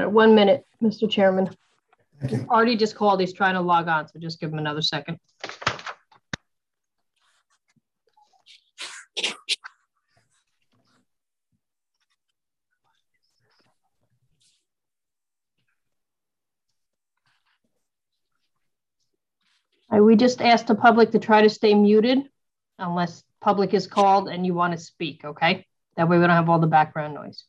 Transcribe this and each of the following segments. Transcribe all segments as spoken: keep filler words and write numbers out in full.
right, one minute, Mister Chairman. Thank you. Artie just called. He's trying to log on, so just give him another second. Right, we just asked the public to try to stay muted unless public is called and you want to speak, okay? That way we don't have all the background noise.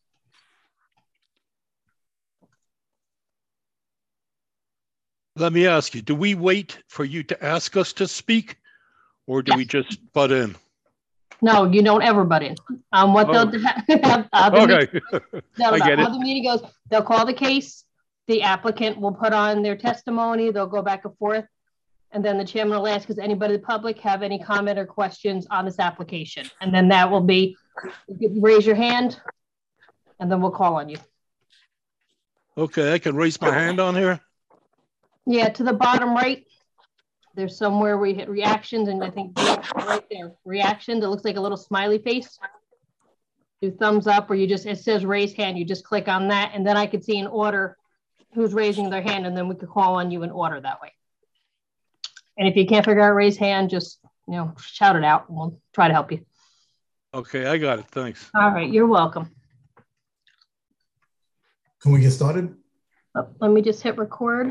Let me ask you, do we wait for you to ask us to speak or do yes. we just butt in? No, you don't ever butt in. Um, what oh. they'll have, uh, the okay. meeting, I get how it. The meeting goes, they'll call the case, the applicant will put on their testimony, they'll go back and forth, and then the chairman will ask, does anybody in the public have any comment or questions on this application? And then that will be, you raise your hand, and then we'll call on you. Okay, I can raise my hand on here? Yeah, to the bottom right, there's somewhere we hit reactions, and I think right there, reactions, it looks like a little smiley face. Do thumbs up, or you just, it says raise hand, you just click on that, and then I could see in order who's raising their hand, and then we could call on you in order that way. And if you can't figure out raise hand, just, you know, shout it out, and we'll try to help you. Okay, I got it, thanks. All right, you're welcome. Can we get started? Oh, let me just hit record.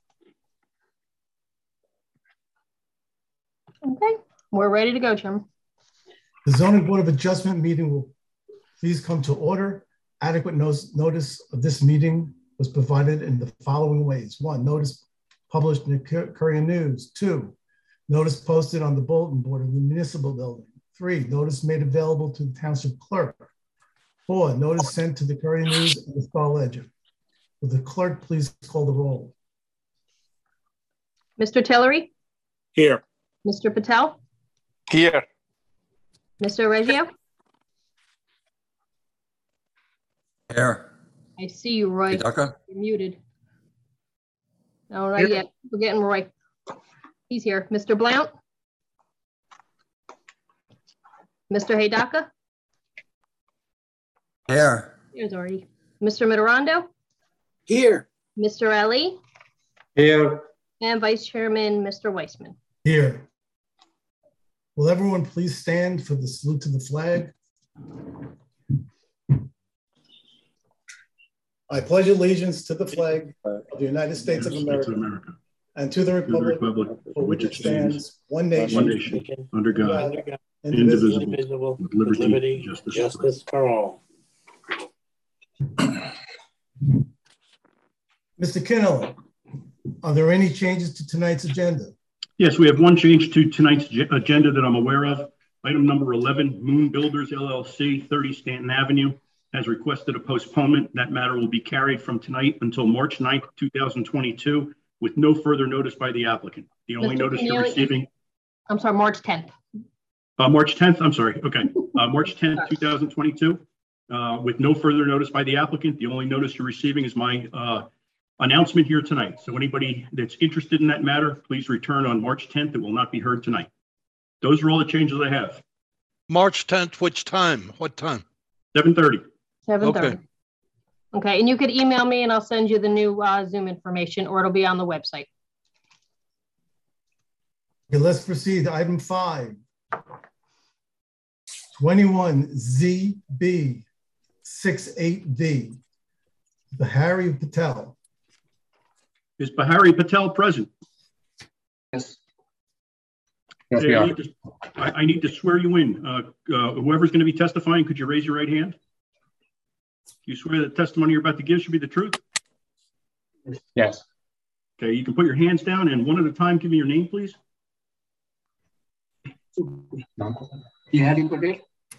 Okay, we're ready to go, Chairman. The Zoning Board of Adjustment meeting will please come to order. Adequate notice of this meeting was provided in the following ways. One, notice published in the Courier News. Two, notice posted on the bulletin board of the municipal building. Three, notice made available to the township clerk. Four, notice sent to the Courier News and the Star Ledger. Will the clerk please call the roll? Mister Tillery? Here. Mister Patel? Here. Mister Reggio? Here. I see you, Roy. Hey, You're muted. No, not yet. We're getting Roy. He's here. Mister Blount? Mister Hidaka? Here. Here's Artie. Mister Mitterando? Here. Mister Ali? Here. And Vice Chairman, Mister Weissman. Here. Will everyone please stand for the salute to the flag? I pledge allegiance to the flag of the United States of America, America. And to the republic, to the republic for which it stands, one nation, one nation under God, God indivisible, indivisible, with liberty, liberty and justice, justice for all. Mister Kinnell, are there any changes to tonight's agenda? Yes, we have one change to tonight's agenda that I'm aware of. Item number eleven, Moon Builders L L C, thirty Stanton Avenue, has requested a postponement. That matter will be carried from tonight until March ninth, two thousand twenty-two, with no further notice by the applicant. The only Mister notice Keneally, you're receiving. I'm sorry, March tenth. Uh, March tenth, I'm sorry, okay. Uh, March tenth, two thousand twenty-two, uh, with no further notice by the applicant. The only notice you're receiving is my uh, announcement here tonight. So anybody that's interested in that matter, please return on March tenth. It will not be heard tonight. Those are all the changes I have. March tenth, which time? What time? seven thirty. seven thirty. Okay. Okay, and you could email me and I'll send you the new uh, Zoom information, or it'll be on the website. Okay, let's proceed. Item five. twenty-one Z B sixty-eight V. Bahari Patel. Is Bahari Patel present? Yes. Yes, okay, I, need to, I, I need to swear you in. Uh, uh, whoever's going to be testifying, could you raise your right hand? Do you swear that the testimony you're about to give should be the truth? Yes. Okay, you can put your hands down and one at a time give me your name, please. You have it?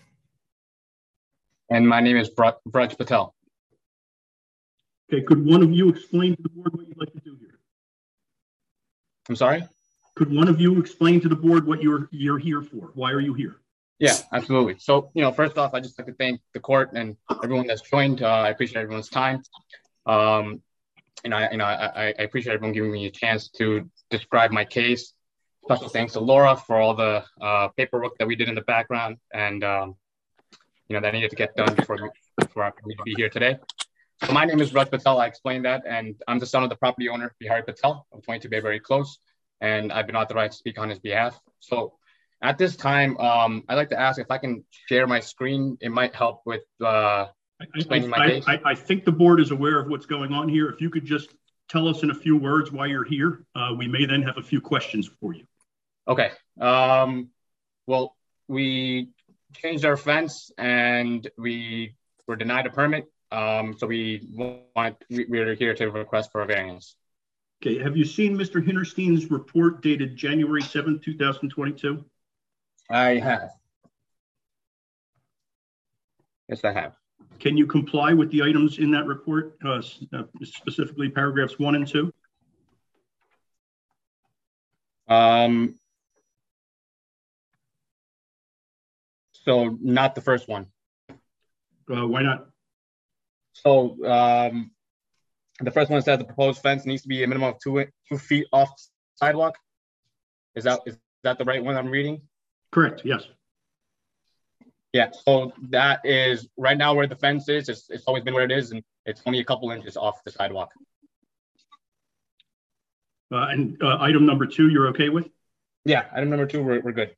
And my name is Braj Patel. Okay, could one of you explain to the board what you'd like to do here? I'm sorry? Could one of you explain to the board what you're you're here for? Why are you here? Yeah, absolutely. So, you know, first off, I just like to thank the court and everyone that's joined. Uh, I appreciate everyone's time. Um, and I, you know, I, I appreciate everyone giving me a chance to describe my case. Special thanks to Laura for all the uh, paperwork that we did in the background, and um, you know, that needed to get done before me, for me to be here today. so my name is Raj Patel. I explained that, and I'm the son of the property owner, Bihari Patel, of twenty-two Bayberry Close, and I've been authorized to speak on his behalf. So at this time, um, I'd like to ask if I can share my screen. It might help with uh, explaining I, my I, case. I, I think the board is aware of what's going on here. If you could just tell us in a few words why you're here, uh, we may then have a few questions for you. Okay. Um, well, we changed our fence and we were denied a permit. Um, so we want, we, we're here to request for a variance. Okay. Have you seen Mister Hinterstein's report dated January seventh, two thousand twenty-two? I have. Yes, I have. Can you comply with the items in that report, uh, specifically paragraphs one and two? Um, so not the first one. Uh, why not? So um, the first one says the proposed fence needs to be a minimum of two two feet off sidewalk. Is that is that the right one I'm reading? Correct. Yes. Yeah. So that is right now where the fence is. It's, it's always been where it is, and it's only a couple inches off the sidewalk. Uh, and uh, item number two, you're okay with? Yeah. Item number two, we're we're good.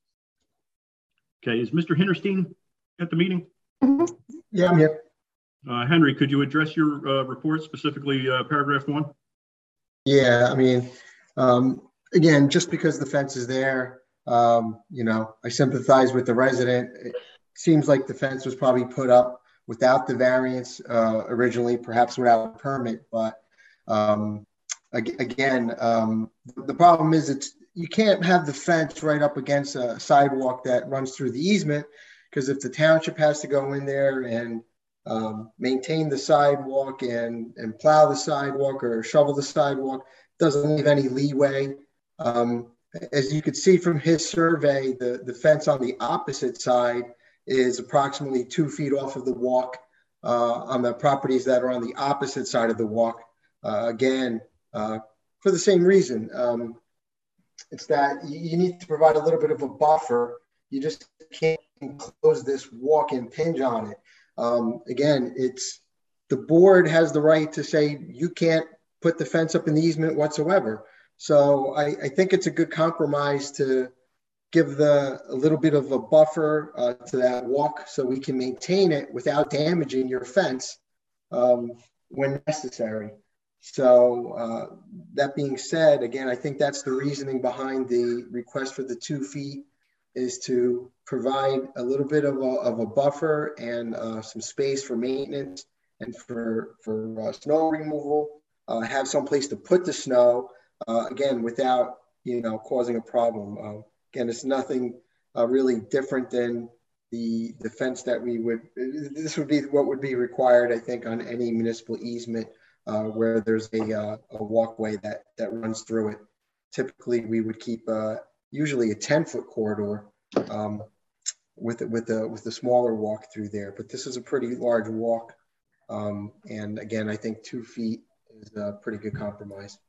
Okay. Is Mister Hinterstein at the meeting? Mm-hmm. Yeah, I'm here. Uh, Henry, could you address your uh, report, specifically uh, paragraph one? Yeah, I mean, um, again, just because the fence is there, um, you know, I sympathize with the resident. It seems like the fence was probably put up without the variance uh, originally, perhaps without a permit. But um, again, um, the problem is it's you can't have the fence right up against a sidewalk that runs through the easement, because if the township has to go in there and Um, maintain the sidewalk and, and plow the sidewalk or shovel the sidewalk, doesn't leave any leeway. Um, as you could see from his survey, the, the fence on the opposite side is approximately two feet off of the walk uh, on the properties that are on the opposite side of the walk. Uh, again, uh, for the same reason, um, it's that you need to provide a little bit of a buffer. You just can't close this walk and hinge on it. Um, again, it's the board has the right to say you can't put the fence up in the easement whatsoever. So I, I think it's a good compromise to give the a little bit of a buffer uh, to that walk so we can maintain it without damaging your fence um, when necessary. So uh, that being said, again, I think that's the reasoning behind the request for the two feet is to provide a little bit of a, of a buffer and uh, some space for maintenance and for, for uh, snow removal, uh, have some place to put the snow, uh, again, without, you know, causing a problem. Uh, again, it's nothing uh, really different than the, the fence that we would, this would be what would be required, I think, on any municipal easement uh, where there's a, uh, a walkway that, that runs through it. Typically, we would keep uh, usually a ten foot corridor um, with with the with the smaller walk through there, but this is a pretty large walk, um, and again, I think two feet is a pretty good compromise.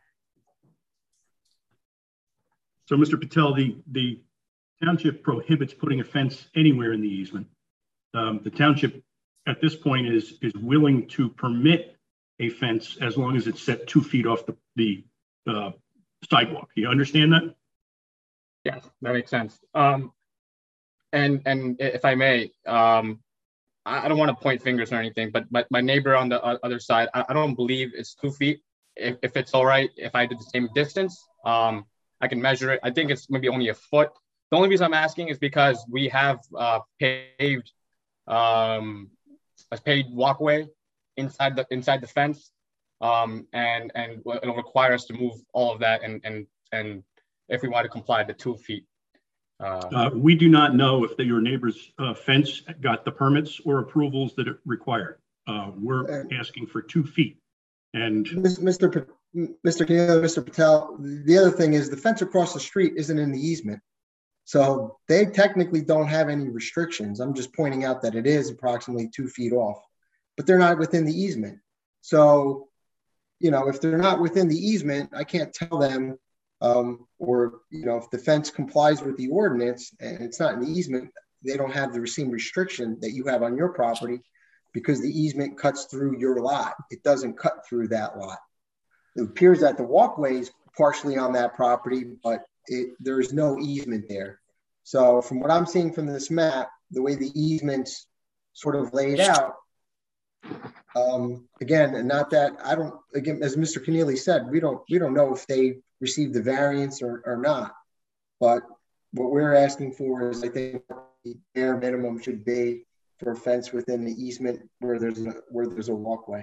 So, Mister Patel, the the township prohibits putting a fence anywhere in the easement. Um, the township, at this point, is is willing to permit a fence as long as it's set two feet off the the uh, sidewalk. You understand that? Yeah, that makes sense. Um, and and if I may, um, I don't want to point fingers or anything, but my, my neighbor on the other side, I, I don't believe it's two feet. If, if it's all right, if I did the same distance, um, I can measure it. I think it's maybe only a foot. The only reason I'm asking is because we have uh, paved um, a paved walkway inside the inside the fence, um, and and it'll require us to move all of that and and and. if we want to comply to two feet. Uh, uh, we do not know if the, your neighbor's uh, fence got the permits or approvals that it required. Uh, we're asking for two feet. And Mister P Mister Keneally, Mister Patel, the other thing is the fence across the street isn't in the easement. So they technically don't have any restrictions. I'm just pointing out that it is approximately two feet off, but they're not within the easement. So, you know, if they're not within the easement, I can't tell them Um, or, you know, if the fence complies with the ordinance and it's not in the easement, they don't have the same restriction that you have on your property because the easement cuts through your lot. It doesn't cut through that lot. It appears that the walkway is partially on that property, but it, there's no easement there. So from what I'm seeing from this map, the way the easement's sort of laid out, um, again, and not that I don't, again, as Mister Keneally said, we don't, we don't know if they received the variance or, or not. But what we're asking for is, I think, the bare minimum should be for a fence within the easement where there's a, where there's a walkway.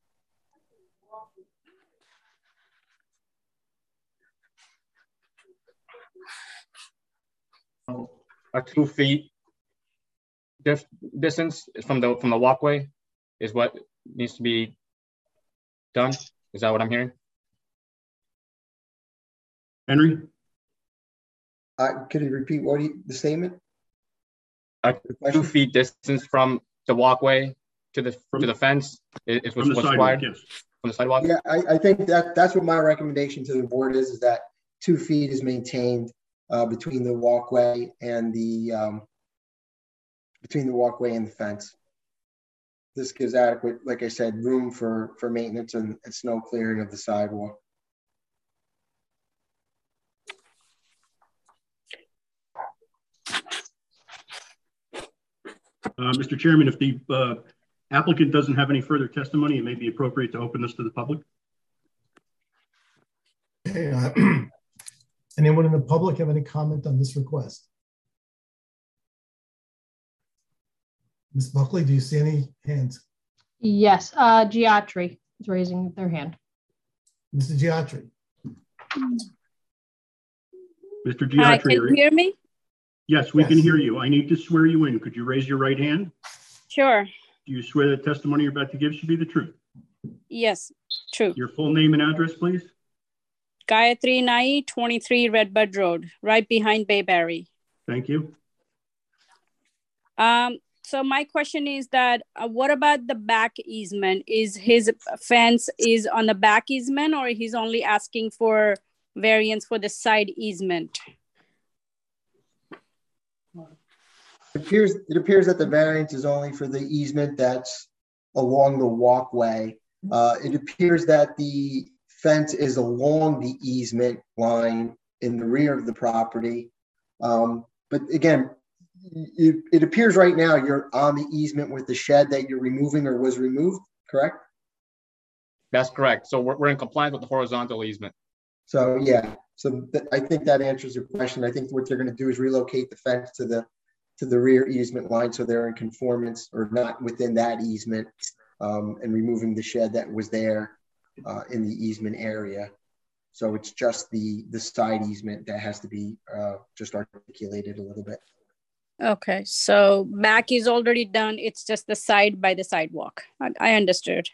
A two feet dif distance from the from the walkway is what needs to be done. Is that what I'm hearing? Henry? Uh, could you repeat what you, the statement? A two feet distance from the walkway to the from, to the fence is, is what's required. Yes. From the sidewalk. Yeah, I, I think that that's what my recommendation to the board is: is that two feet is maintained uh, between the walkway and the um, between the walkway and the fence. This gives adequate, like I said, room for for maintenance and, and snow clearing of the sidewalk. Uh, Mister Chairman, if the uh, applicant doesn't have any further testimony, it may be appropriate to open this to the public. Okay, uh, anyone in the public have any comment on this request? Miz Buckley, do you see any hands? Yes, uh, Giatri is raising their hand. Mister Giatri. Mister Giatri. Hi, can you hear me? Yes, we yes. can hear you. I need to swear you in. Could you raise your right hand? Sure. Do you swear the testimony you're about to give should be the truth? Yes, true. Your full name and address, please. Gayatri Nai, twenty-three Redbud Road, right behind Bayberry. Thank you. Um, so my question is that, uh, what about the back easement? Is his fence is on the back easement, or he's only asking for variance for the side easement? It appears, it appears that the variance is only for the easement that's along the walkway. Uh, it appears that the fence is along the easement line in the rear of the property. Um, but again, it, it appears right now you're on the easement with the shed that you're removing or was removed, correct? That's correct. So we're, we're in compliance with the horizontal easement. So yeah, so th I think that answers your question. I think what they're going to do is relocate the fence to the to the rear easement line, so they're in conformance or not within that easement, um, and removing the shed that was there uh, in the easement area. So it's just the the side easement that has to be uh, just articulated a little bit. Okay, so back is already done. It's just the side by the sidewalk. I, I understood.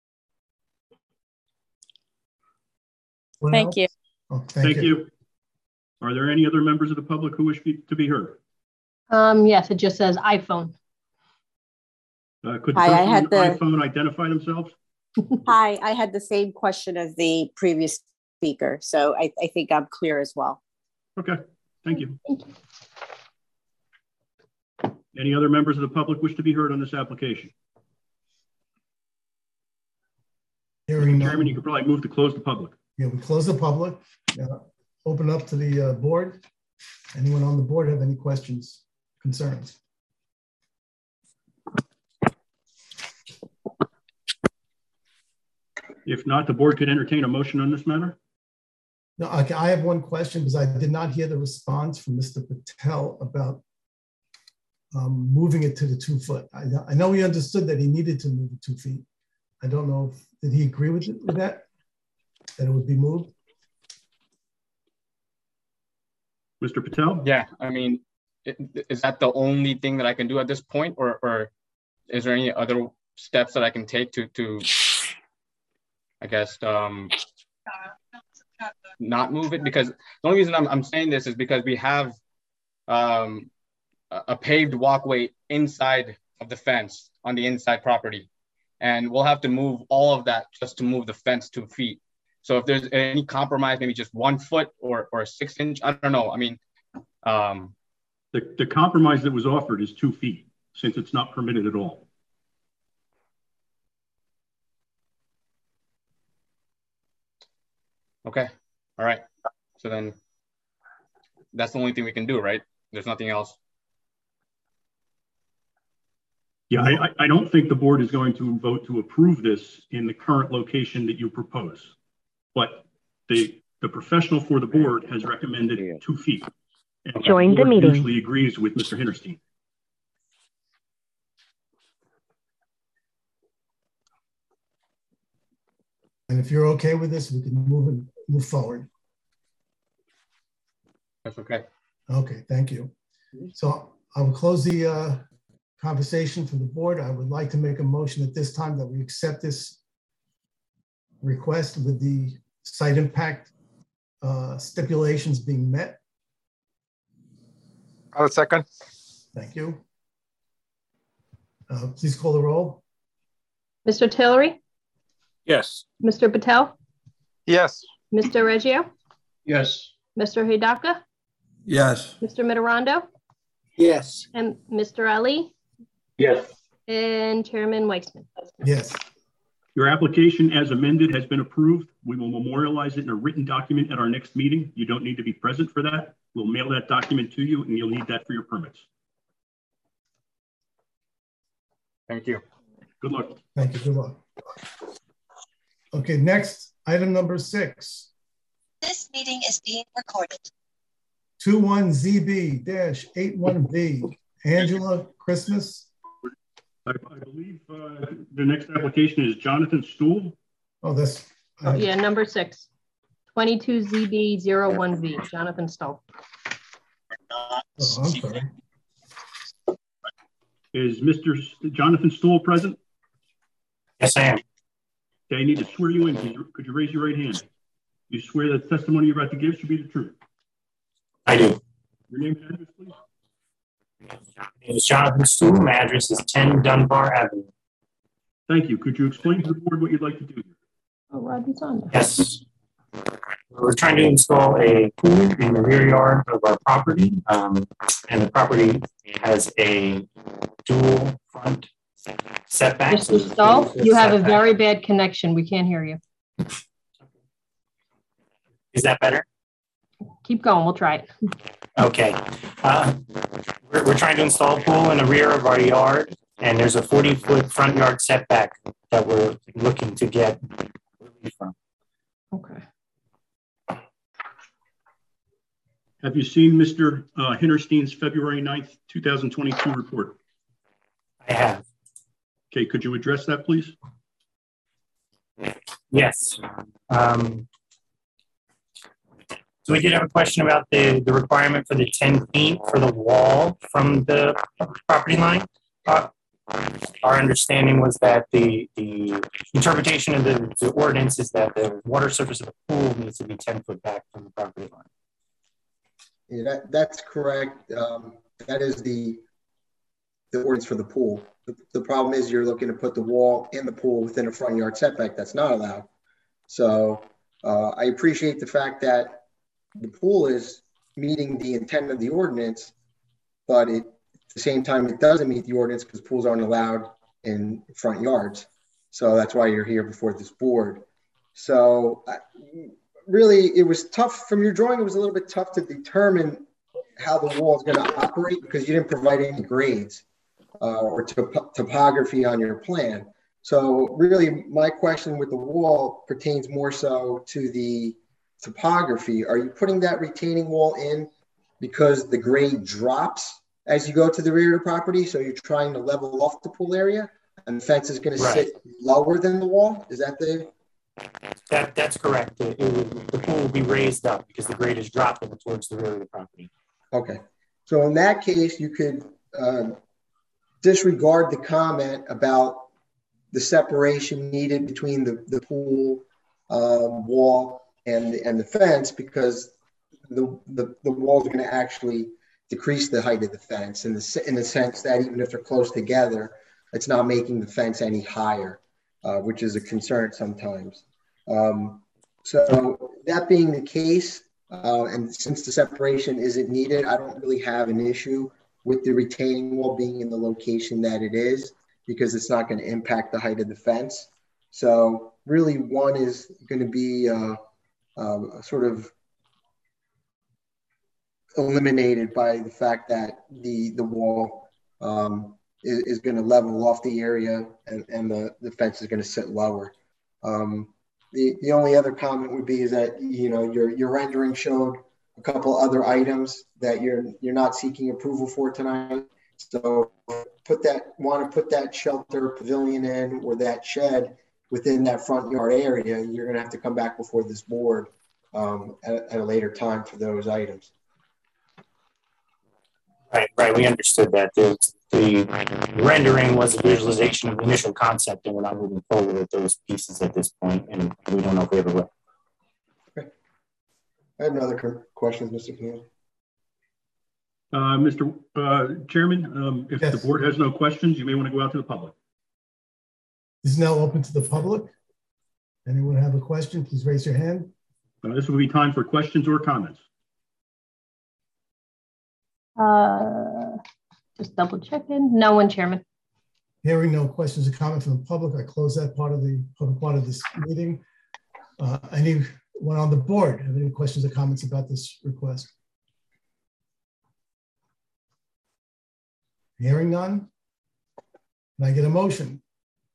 What thank else? you. Oh, thank, thank you. you. Are there any other members of the public who wish be, to be heard? Um, yes, it just says iPhone. Uh, could the Hi, person I had on the iPhone identify themselves? Hi, I had the same question as the previous speaker, so I, I think I'm clear as well. Okay, thank you. Any other members of the public wish to be heard on this application? Hearing Mister Chairman, none. you could probably move to close the public. Yeah, we close the public. Yeah. Open up to the uh, board. Anyone on the board have any questions, concerns? If not, the board could entertain a motion on this matter. No, okay, I have one question because I did not hear the response from Mister Patel about um, moving it to the two foot. I, I know he understood that he needed to move it two feet. I don't know if, did he agree with, it, with that? That it would be moved? Mister Patel? Yeah, I mean, is that the only thing that I can do at this point, or, or is there any other steps that I can take to, to I guess, um, not move it? Because the only reason I'm, I'm saying this is because we have um, a paved walkway inside of the fence on the inside property, and we'll have to move all of that just to move the fence two feet. So if there's any compromise, maybe just one foot or, or a six inch, I don't know. I mean, um, the, the compromise that was offered is two feet since it's not permitted at all. Okay. All right. So then that's the only thing we can do, right? There's nothing else. Yeah, I, I don't think the board is going to vote to approve this in the current location that you propose. But the, the professional for the board has recommended two feet. And Join the board meeting. Usually agrees with Mister Hinterstein. And if you're okay with this, we can move and move forward. That's okay. Okay, thank you. So I will close the uh, conversation for the board. I would like to make a motion at this time that we accept this request with the site impact uh, stipulations being met. I'll second. Thank you. Uh, please call the roll. Mister Tillery? Yes. Mister Patel? Yes. Mister Reggio? Yes. Mister Hidaka? Yes. Mister Mitterando? Yes. And Mister Ali? Yes. And Chairman Weissman? Yes. Your application as amended has been approved. We will memorialize it in a written document at our next meeting. You don't need to be present for that. We'll mail that document to you and you'll need that for your permits. Thank you. Good luck. Thank you. Good luck. Okay, next, item number six. This meeting is being recorded. twenty-one Z B eighty-one B, Angela Christmas. I, I believe uh, the next application is Jonathan Stool. Oh, that's. Oh, yeah, number six. twenty-two Z B zero one V, Jonathan Stoll. Oh, I'm sorry. Is Mister Jonathan Stool present? Yes, I am. Okay, I need to swear you in. Could you, could you raise your right hand? You swear that the testimony you're about to give should be the truth? I do. Your name and address, please. My name is Jonathan Stool. My address is ten Dunbar Avenue. Thank you. Could you explain to the board what you'd like to do here? Oh, Rodney's on there. Yes. We're trying to install a pool in the rear yard of our property, um, and the property has a dual front setback. Mister Stoll, you have a very bad connection. We can't hear you. Is that better? Keep going. We'll try it. Okay. Uh, we're, we're trying to install a pool in the rear of our yard, and there's a forty foot front yard setback that we're looking to get relief from. Okay. Have you seen Mister Uh, Hinterstein's February ninth, two thousand twenty-two report? I have. Okay, could you address that, please? Yes. Um, so we did have a question about the, the requirement for the ten feet for the wall from the property line. Uh, our understanding was that the, the interpretation of the, the ordinance is that the water surface of the pool needs to be ten foot back from the property line. Yeah, that, that's correct. Um, that is the, the ordinance for the pool. The, the problem is you're looking to put the wall and the pool within a front yard setback. That's not allowed. So uh, I appreciate the fact that the pool is meeting the intent of the ordinance, but it, at the same time, it doesn't meet the ordinance because pools aren't allowed in front yards. So that's why you're here before this board. So I, really, it was tough from your drawing. It was a little bit tough to determine how the wall is going to operate because you didn't provide any grades uh, or top topography on your plan. So really, my question with the wall pertains more so to the topography. Are you putting that retaining wall in because the grade drops as you go to the rear of the property? So you're trying to level off the pool area and the fence is going to sit lower than the wall? Is that the... That, that's correct. It, it will, the pool will be raised up because the grade is dropping towards the rear of the property. Okay. So in that case, you could uh, disregard the comment about the separation needed between the, the pool um, wall and the, and the fence because the, the, the walls are going to actually decrease the height of the fence in the, in the sense that even if they're close together, it's not making the fence any higher, uh, which is a concern sometimes. Um, so that being the case, uh, and since the separation isn't needed, I don't really have an issue with the retaining wall being in the location that it is because it's not going to impact the height of the fence. So really one is going to be uh, um, sort of eliminated by the fact that the the wall um, is, is going to level off the area, and, and the, the fence is going to sit lower. Um, the the only other comment would be is that, you know, your your rendering showed a couple other items that you're you're not seeking approval for tonight. So put that want to put that shelter pavilion in, or that shed within that front yard area, you're going to have to come back before this board um, at, at a later time for those items. Right, right. We understood that the, the rendering was a visualization of the initial concept, and we're not moving forward with those pieces at this point, and we don't know if we ever will. Okay. I have no other questions, Mister Camille. Uh, Mister Uh, Chairman, um, if Yes. the board has no questions, you may want to go out to the public. This is now open to the public. Anyone have a question, please raise your hand. Uh, this will be time for questions or comments. Uh, just double checking. No one, Chairman. Hearing no questions or comments from the public, I close that part of the public part of this meeting. Uh, anyone on the board have any questions or comments about this request? Hearing none, can I get a motion?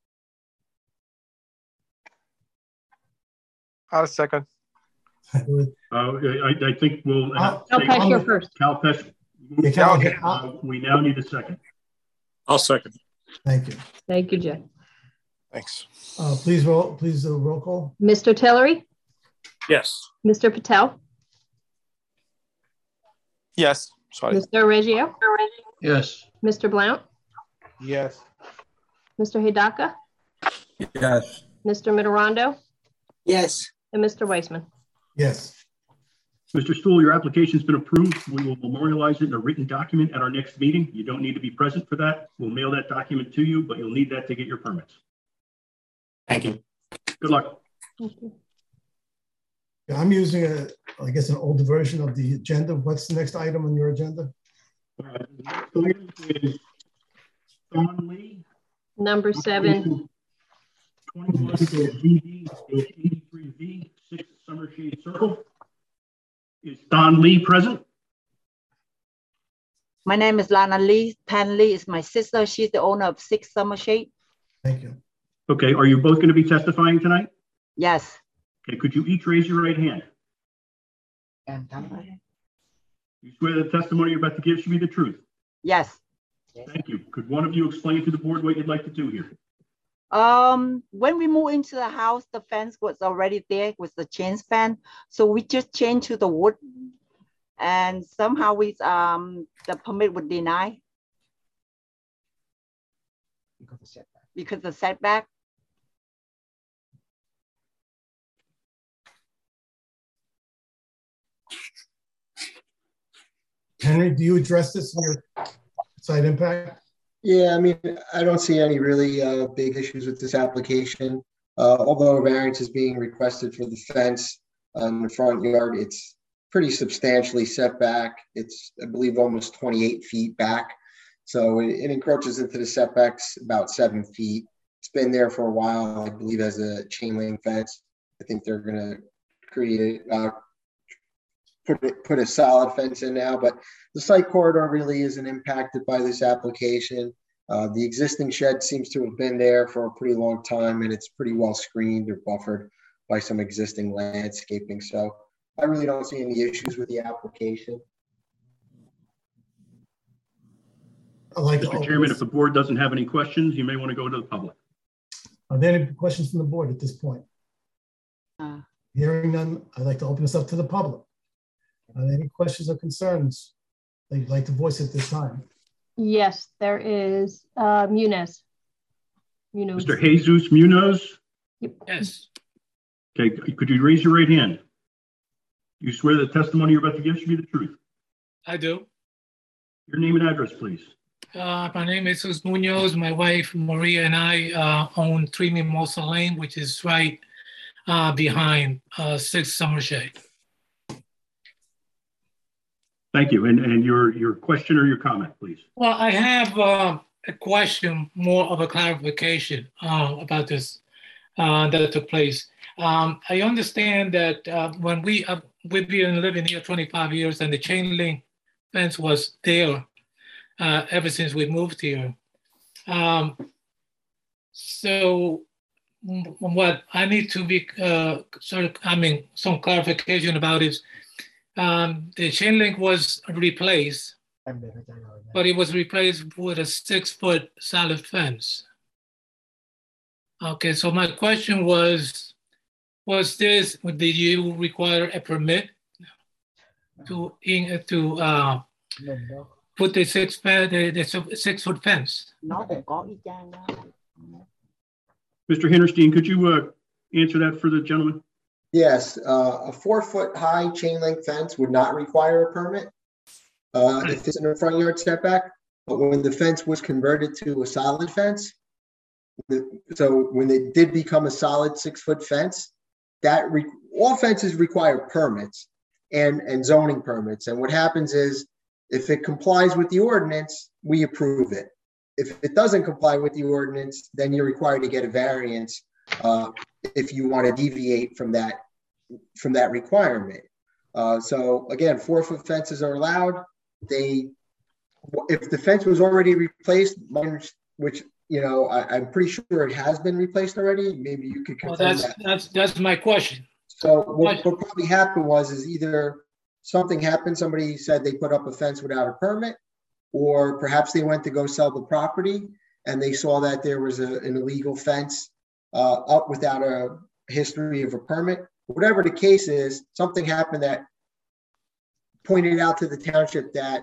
I'll second. Uh, I, I think we'll have Cal Pesh, you're first. Cal Pesh. Yeah, Cal, okay. Uh, we now need a second. I'll second. Thank you. Thank you, Jay. Thanks. Uh, please roll, please uh, roll call. Mister Tillery, Yes. Mister Patel, Yes. Sorry. Mister Reggio, Yes. Mister Blount, Yes. Mister Hidaka, Yes. Mister Mitterondo, Yes. and Mister Weissman. Yes. Mister Stool, your application's been approved. We will memorialize it in a written document at our next meeting. You don't need to be present for that. We'll mail that document to you, but you'll need that to get your permits. Thank you. Good luck. Thank you. Yeah, I'm using a, I guess, an older version of the agenda. What's the next item on your agenda? Uh, the next item is Don Lee. Number seven. twenty-one V D eighty-three V, six Summer Shade Circle. Is Don Lee present? My name is Lana Lee. Pan Lee is my sister. She's the owner of Six Summer Shade. Thank you. Okay, are you both going to be testifying tonight? Yes. Okay, could you each raise your right hand? You swear the testimony you're about to give should be the truth? Yes. Thank you. Could one of you explain to the board what you'd like to do here? Um, when we moved into the house, the fence was already there with the chain fence. So we just changed to the wood, and somehow we um the permit would deny because of setback. Because the setback. Henry, do you address this in your site impact? Yeah, I mean, I don't see any really uh, big issues with this application. Uh, although a variance is being requested for the fence in the front yard, it's pretty substantially set back. It's, I believe, almost twenty-eight feet back. So it, it encroaches into the setbacks about seven feet. It's been there for a while, I believe, as a chain link fence. I think they're going to create uh, put it, put a solid fence in now, but the site corridor really isn't impacted by this application. Uh, the existing shed seems to have been there for a pretty long time, and it's pretty well screened or buffered by some existing landscaping. So I really don't see any issues with the application. I like Mister Chairman, if the board doesn't have any questions, you may want to go to the public. Are there any questions from the board at this point? Uh, Hearing none, I'd like to open this up to the public. Are there any questions or concerns that you'd like to voice at this time? Yes, there is. Uh, Muniz. Muniz. Mister Jesus Munoz? Yep. Yes. Okay, could you raise your right hand? You swear the testimony you're about to give should be the truth? I do. Your name and address, please. Uh, my name is Jesus Munoz. My wife, Maria, and I uh, own three Mimosa Lane, which is right uh, behind uh, Six Summer Shade. Thank you. And, and your, your question or your comment, please. Well, I have uh, a question, more of a clarification uh, about this uh, that took place. Um, I understand that uh, when we, uh, we've been living here twenty-five years and the chain link fence was there uh, ever since we moved here. Um, so what I need to be uh, sort of, I mean, some clarification about is um, the chain link was replaced, but it was replaced with a six foot solid fence. Okay, so my question was, was this, did you require a permit to in, to uh, put the six, the, the six foot fence? Mister Hinterstein, could you uh, answer that for the gentleman? Yes, uh, a four foot high chain link fence would not require a permit uh, if it's in a front yard setback. But when the fence was converted to a solid fence, the, so when it did become a solid six foot fence, that re all fences require permits and, and zoning permits. And what happens is if it complies with the ordinance, we approve it. If it doesn't comply with the ordinance, then you're required to get a variance uh, if you want to deviate from that from that requirement. Uh, so again, four foot fences are allowed. They, if the fence was already replaced, which you know I, I'm pretty sure it has been replaced already. Maybe you could confirm well, that's, that. That's that's my question. So what, what probably happened was is either something happened, somebody said they put up a fence without a permit, or perhaps they went to go sell the property and they saw that there was a, an illegal fence uh, up without a history of a permit. Whatever the case is, something happened that pointed out to the township that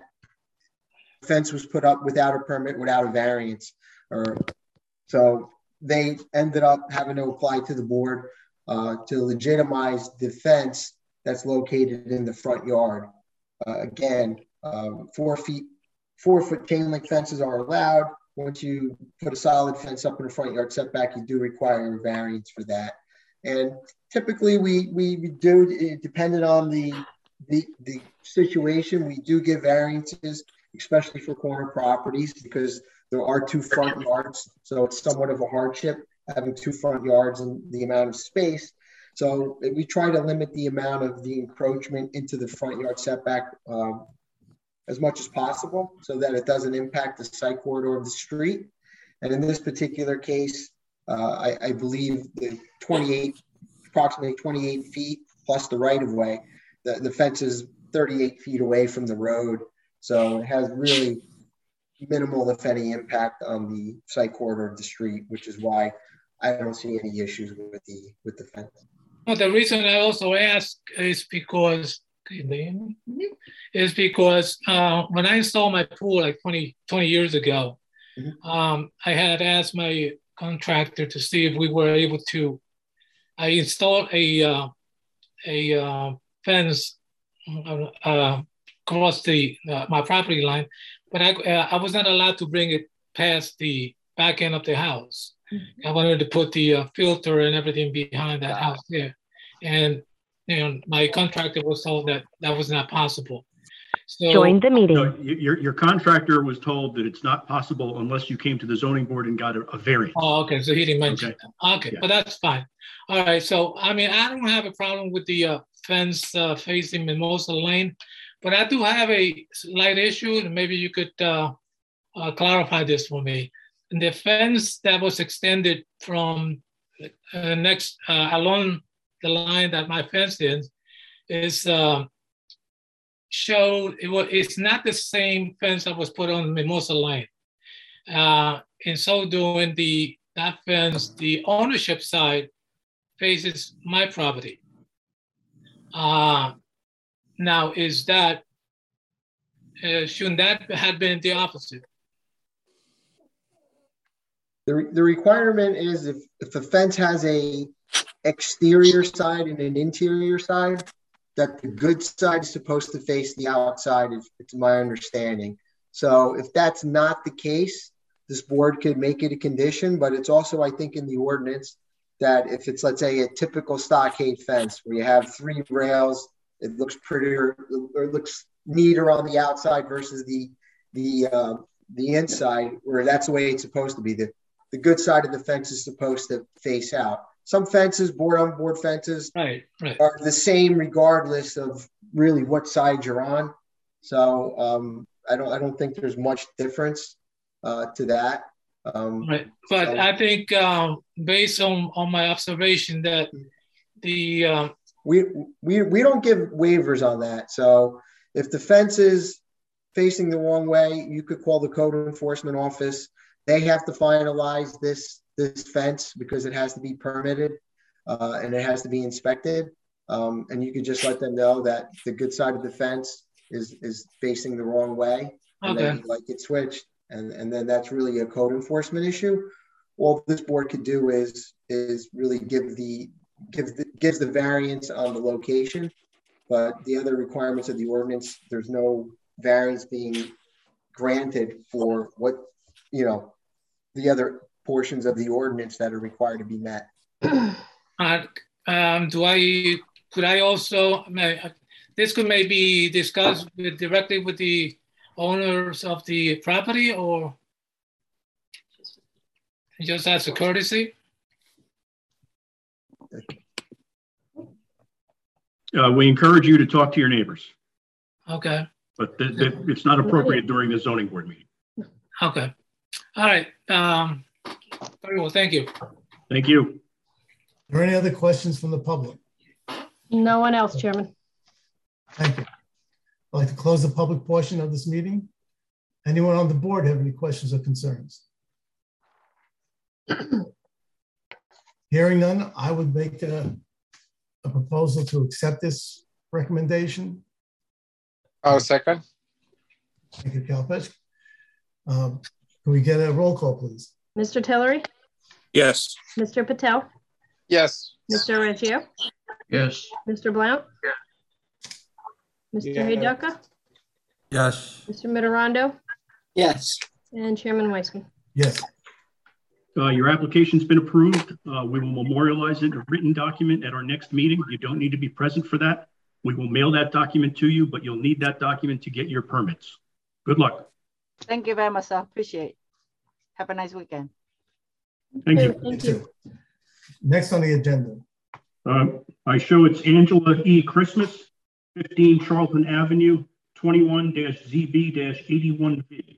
the fence was put up without a permit, without a variance. Or so they ended up having to apply to the board uh, to legitimize the fence that's located in the front yard. Uh, again, um, four feet Four foot chain link fences are allowed. Once you put a solid fence up in the front yard setback, you do require a variance for that. And typically we, we do, it depending on the, the, the situation, we do give variances, especially for corner properties, because there are two front yards. So it's somewhat of a hardship having two front yards and the amount of space. So we try to limit the amount of the encroachment into the front yard setback um, as much as possible so that it doesn't impact the site corridor of the street. And in this particular case, uh, I, I believe the twenty-eight, approximately twenty-eight feet plus the right of way, the, the fence is thirty-eight feet away from the road. So it has really minimal, if any, impact on the site corridor of the street, which is why I don't see any issues with the, with the fence. Well, the reason I also ask is because is because uh, when I installed my pool like twenty, twenty years ago, mm-hmm. um, I had asked my contractor to see if we were able to, I installed a, uh, a uh, fence uh, across the, uh, my property line, but I, uh, I was not allowed to bring it past the back end of the house. Mm-hmm. I wanted to put the uh, filter and everything behind that house there. And you know, my contractor was told that that was not possible. So, Join the meeting. No, your, your contractor was told that it's not possible unless you came to the zoning board and got a, a variance. Oh, okay. So he didn't mention okay. that. Okay, yeah. But that's fine. All right. So, I mean, I don't have a problem with the uh, fence uh, facing Mimosa Lane, but I do have a slight issue, and maybe you could uh, uh, clarify this for me. And the fence that was extended from uh, next uh, along the line that my fence is, is uh, showed, it was, it's not the same fence that was put on Mimosa Lane. Uh, in so doing, the that fence, the ownership side faces my property. Uh, now, is that, uh, shouldn't that have been the opposite? The, the requirement is if, if a fence has a exterior side and an interior side, that the good side is supposed to face the outside, is it's my understanding. So if that's not the case, this board could make it a condition, but it's also, I think, in the ordinance that if it's, let's say, a typical stockade fence where you have three rails, it looks prettier, or it looks neater on the outside versus the the uh, the inside, where that's the way it's supposed to be. The, the good side of the fence is supposed to face out. some fences, board on board fences, right, right. are the same regardless of really what side you're on. So um, I don't I don't think there's much difference uh, to that. Um, right, but so, I think um, based on on my observation that the uh, we we we don't give waivers on that. So if the fence is facing the wrong way, you could call the code enforcement office. They have to finalize this this fence because it has to be permitted uh, and it has to be inspected. Um, and you could just let them know that the good side of the fence is is facing the wrong way, and okay. then you'd like it switched, and and then that's really a code enforcement issue. All this board could do is is really give the give the, gives the variance on the location, but the other requirements of the ordinance, there's no variance being granted for what, you know, the other portions of the ordinance that are required to be met. Uh, um, do I, could I also, this could maybe discuss with, directly with the owners of the property, or just as a courtesy? Uh, we encourage you to talk to your neighbors. Okay. But th th it's not appropriate during the zoning board meeting. Okay. All right. Um, very well. Thank you. Thank you. Are there any other questions from the public? No one else, Chairman. Thank you. I'd like to close the public portion of this meeting. Anyone on the board have any questions or concerns? Hearing none, I would make a, a proposal to accept this recommendation. Oh, second. Thank you, Kalpesh. Um, can we get a roll call, please? Mister Tillery? Yes. Mister Patel? Yes. Mister Reggio? Yes. Mister Blount? Mister Yeah. Hidaka? Yes. Mister Mitterondo? Yes. And Chairman Weissman. Yes. Uh, your application's been approved. Uh, we will memorialize it in a written document at our next meeting. You don't need to be present for that. We will mail that document to you, but you'll need that document to get your permits. Good luck. Thank you very much, sir. Appreciate it. Have a nice weekend. Thank you. Thank you. Next on the agenda. Uh, I show it's Angela E. Christmas, fifteen Charlton Avenue, twenty-one Z B eighty-one V.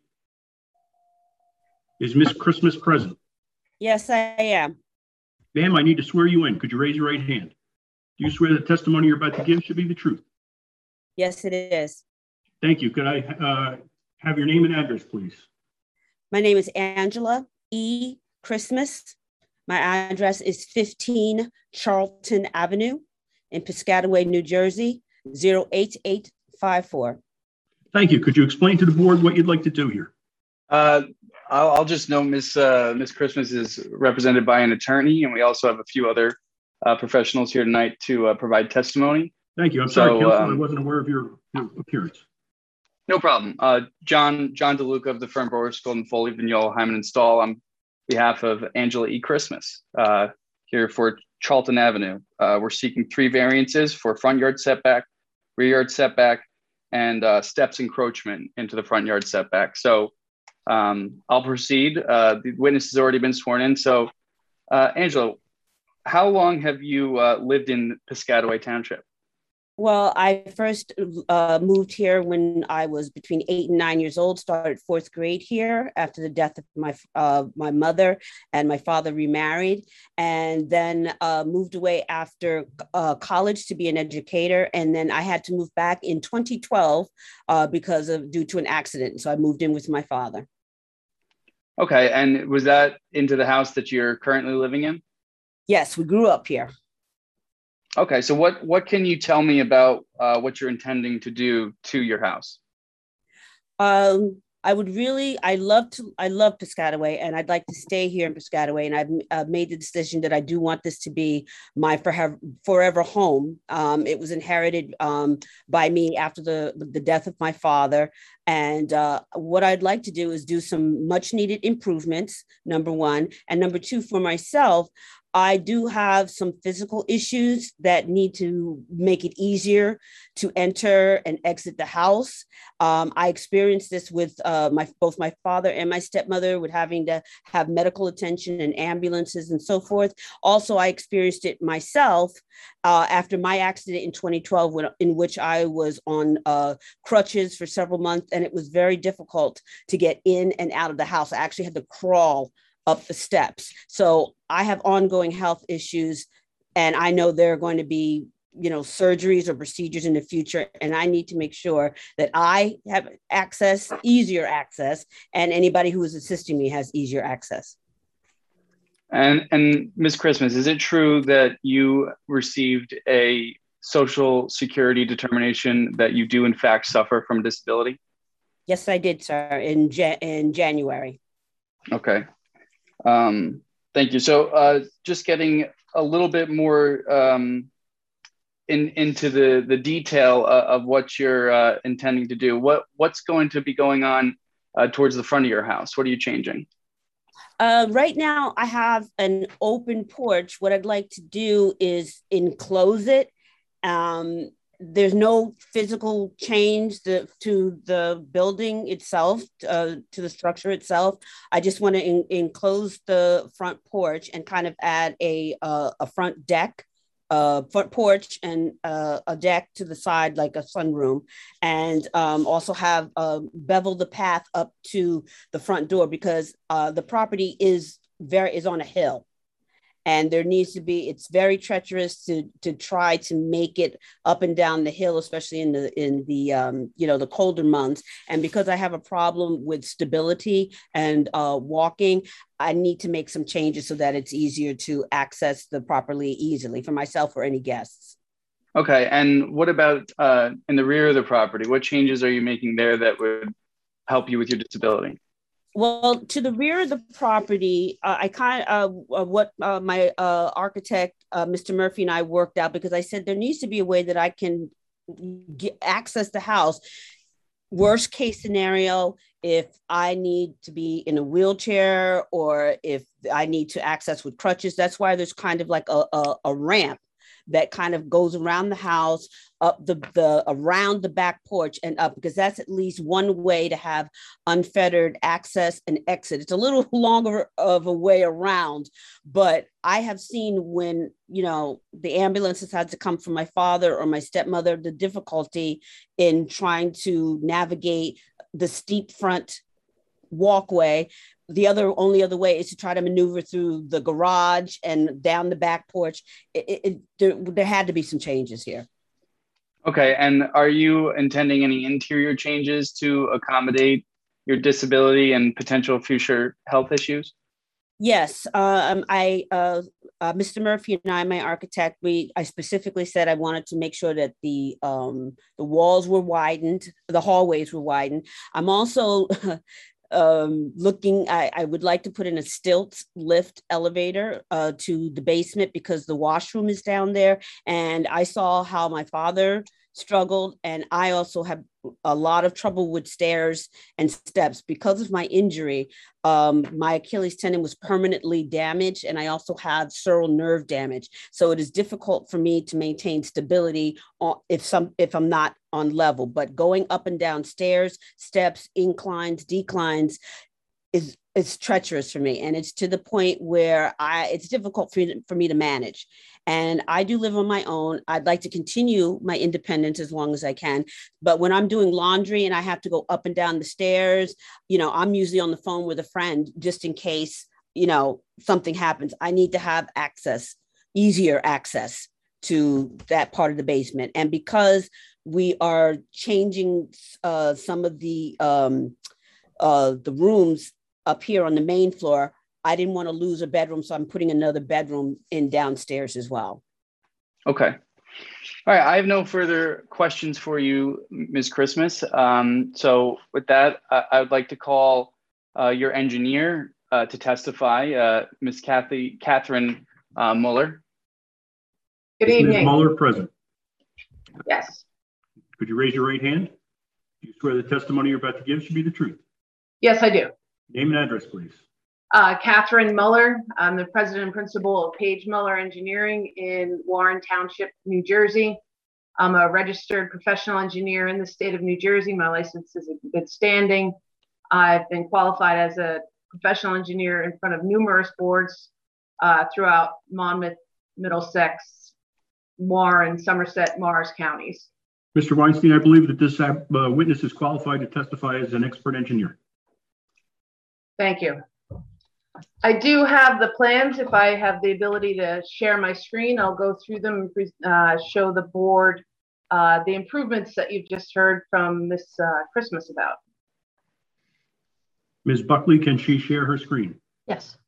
Is Miss Christmas present? Yes, I am. Ma'am, I need to swear you in. Could you raise your right hand? Do you swear the testimony you're about to give should be the truth? Yes, it is. Thank you. Could I uh, have your name and address, please? My name is Angela E. Christmas. My address is fifteen Charlton Avenue in Piscataway, New Jersey, zero eight eight five four. Thank you. Could you explain to the board what you'd like to do here? Uh, I'll, I'll just note Miss Uh, Miss Christmas is represented by an attorney, and we also have a few other uh, professionals here tonight to uh, provide testimony. Thank you. I'm sorry, So, Counsel, um, I wasn't aware of your, your appearance. No problem. Uh, John John DeLuca of the firm Borges, Golden Foley, Vignolo, Hyman and Stahl on behalf of Angela E. Christmas uh, here for Charlton Avenue. Uh, we're seeking three variances for front yard setback, rear yard setback, and uh, steps encroachment into the front yard setback. So um, I'll proceed. Uh, the witness has already been sworn in. So uh, Angela, how long have you uh, lived in Piscataway Township? Well, I first uh, moved here when I was between eight and nine years old, started fourth grade here after the death of my uh, my mother, and my father remarried, and then uh, moved away after uh, college to be an educator. And then I had to move back in twenty twelve uh, because of due to an accident. So I moved in with my father. Okay, and was that into the house that you're currently living in? Yes, we grew up here. Okay, so what, what can you tell me about uh, what you're intending to do to your house? Um, I would really, I love to, I love Piscataway, and I'd like to stay here in Piscataway. And I've uh, made the decision that I do want this to be my forever, forever home. Um, it was inherited um, by me after the, the death of my father. And uh, what I'd like to do is do some much needed improvements, number one. And number two, for myself, I do have some physical issues that need to make it easier to enter and exit the house. Um, I experienced this with uh, my both my father and my stepmother with having to have medical attention and ambulances and so forth. Also, I experienced it myself uh, after my accident in twenty twelve, when, in which I was on uh, crutches for several months, and it was very difficult to get in and out of the house. I actually had to crawl up the steps. So I have ongoing health issues, and I know there are going to be, you know, surgeries or procedures in the future. And I need to make sure that I have access, easier access, and anybody who is assisting me has easier access. And, and Miz Christmas, is it true that you received a Social Security determination that you do in fact suffer from disability? Yes, I did, sir, in, ja- in January. Okay. Um, thank you. So uh, just getting a little bit more um, in, into the, the detail uh, of what you're uh, intending to do. What, what's going to be going on uh, towards the front of your house? What are you changing? Uh, right now, I have an open porch. What I'd like to do is enclose it. Um, There's no physical change the, to the building itself, uh, to the structure itself. I just want to in, enclose the front porch and kind of add a, uh, a front deck, uh, front porch and uh, a deck to the side, like a sunroom, and um, also have uh, bevel the path up to the front door, because uh, the property is very is on a hill. And there needs to be, it's very treacherous to to try to make it up and down the hill, especially in the, in the um, you know, the colder months. And because I have a problem with stability and uh, walking, I need to make some changes so that it's easier to access the properly easily for myself or any guests. Okay, and what about uh, in the rear of the property? What changes are you making there that would help you with your disability? Well, to the rear of the property, uh, I kind of, uh, what uh, my uh, architect, uh, Mister Murphy, and I worked out, because I said there needs to be a way that I can get access the house. Worst case scenario, if I need to be in a wheelchair or if I need to access with crutches, that's why there's kind of like a, a, a ramp that kind of goes around the house, up the, the around the back porch and up, because that's at least one way to have unfettered access and exit. It's a little longer of a way around, but I have seen when, you know, the ambulances had to come from my father or my stepmother, the difficulty in trying to navigate the steep front walkway. The other only other way is to try to maneuver through the garage and down the back porch. It, it, it, there, there had to be some changes here. Okay, and are you intending any interior changes to accommodate your disability and potential future health issues? Yes, um, I, uh, uh, Mister Murphy and I, my architect, we, I specifically said I wanted to make sure that the um, the walls were widened, the hallways were widened. I'm also um looking I, I would like to put in a stilt lift elevator uh to the basement, because the washroom is down there, and I saw how my father struggled, and I also have a lot of trouble with stairs and steps because of my injury. Um, my Achilles tendon was permanently damaged, and I also have sural nerve damage. So it is difficult for me to maintain stability if some if I'm not on level. But going up and down stairs, steps, inclines, declines is it's treacherous for me, and it's to the point where I it's difficult for, for me to manage. And I do live on my own. I'd like to continue my independence as long as I can. But when I'm doing laundry and I have to go up and down the stairs, you know, I'm usually on the phone with a friend just in case, you know, something happens. I need to have access, easier access to that part of the basement. And because we are changing uh, some of the um, uh, the rooms up here on the main floor, I didn't want to lose a bedroom, so I'm putting another bedroom in downstairs as well. Okay. All right. I have no further questions for you, Miz Christmas. Um, so with that, I, I would like to call uh, your engineer uh, to testify, uh, Miz Kathy, Catherine uh, Muller. Good evening. Miz Muller, present. Yes. Could you raise your right hand? Do you swear the testimony you're about to give should be the truth? Yes, I do. Name and address, please. Uh, Catherine Muller. I'm the president and principal of Page Muller Engineering in Warren Township, New Jersey. I'm a registered professional engineer in the state of New Jersey. My license is in good standing. I've been qualified as a professional engineer in front of numerous boards uh, throughout Monmouth, Middlesex, Warren, Somerset, Morris counties. Mister Weinstein, I believe that this uh, witness is qualified to testify as an expert engineer. Thank you. I do have the plans. If I have the ability to share my screen, I'll go through them and uh, show the board uh, the improvements that you've just heard from Miz Uh, Christmas about. Miz Buckley, can she share her screen? Yes.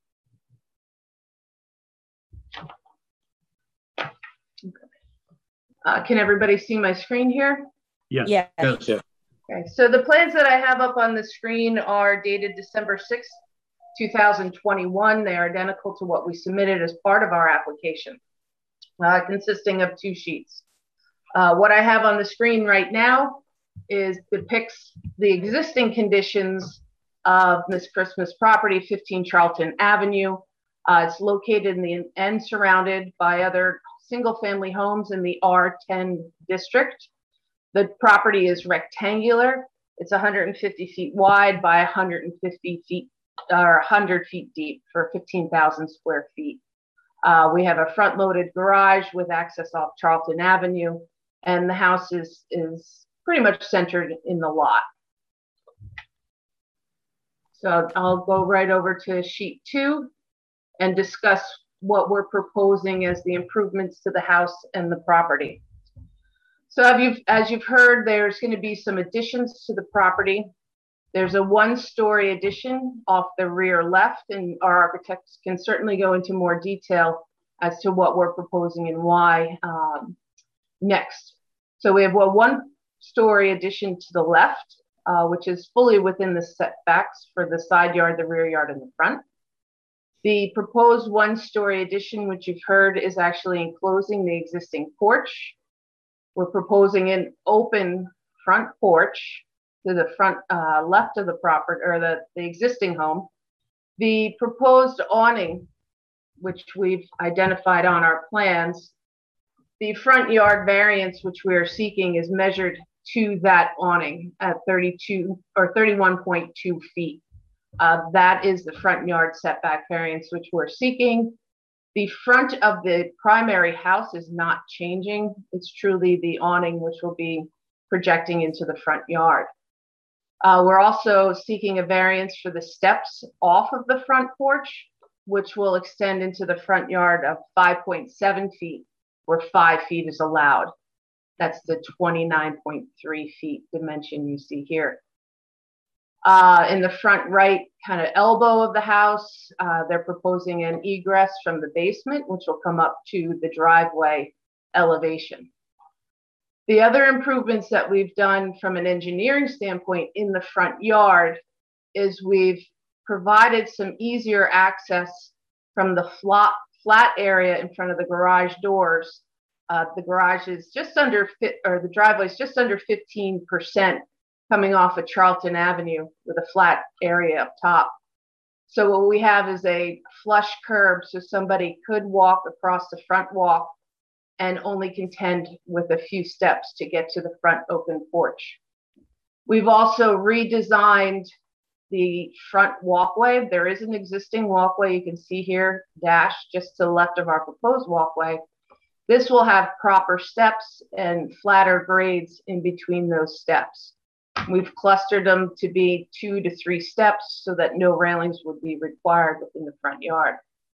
Uh, can everybody see my screen here? Yes. Yes. Yes. Okay, so the plans that I have up on the screen are dated December sixth, two thousand twenty-one. They are identical to what we submitted as part of our application, uh, consisting of two sheets. Uh, what I have on the screen right now is depicts the existing conditions of Miz Christmas property, fifteen Charlton Avenue. Uh, it's located in the and surrounded by other single-family homes in the R ten district. The property is rectangular. It's one hundred fifty feet wide by one hundred fifty feet or one hundred feet deep for fifteen thousand square feet. Uh, we have a front-loaded garage with access off Charlton Avenue, and the house is, is pretty much centered in the lot. So I'll go right over to sheet two and discuss what we're proposing as the improvements to the house and the property. So have you, as you've heard, there's going to be some additions to the property. There's a one-story addition off the rear left, and our architects can certainly go into more detail as to what we're proposing and why um, next. So we have a one-story addition to the left, uh, which is fully within the setbacks for the side yard, the rear yard, and the front. The proposed one-story addition, which you've heard, is actually enclosing the existing porch. We're proposing an open front porch to the front uh, left of the property, or the, the existing home. The proposed awning, which we've identified on our plans, the front yard variance, which we are seeking, is measured to that awning at thirty-two or thirty-one point two feet. Uh, that is the front yard setback variance which we're seeking. The front of the primary house is not changing. It's truly the awning which will be projecting into the front yard. Uh, we're also seeking a variance for the steps off of the front porch, which will extend into the front yard of five point seven feet, where five feet is allowed. That's the twenty-nine point three feet dimension you see here. Uh, in the front right kind of elbow of the house, uh, they're proposing an egress from the basement, which will come up to the driveway elevation. The other improvements that we've done from an engineering standpoint in the front yard is we've provided some easier access from the flat, flat area in front of the garage doors. Uh, the garage is just under fit, or the driveway is just under fifteen percent coming off of Charlton Avenue with a flat area up top. So what we have is a flush curb, so somebody could walk across the front walk and only contend with a few steps to get to the front open porch. We've also redesigned the front walkway. There is an existing walkway you can see here, dashed just to the left of our proposed walkway. This will have proper steps and flatter grades in between those steps. We've clustered them to be two to three steps so that no railings would be required within the front yard.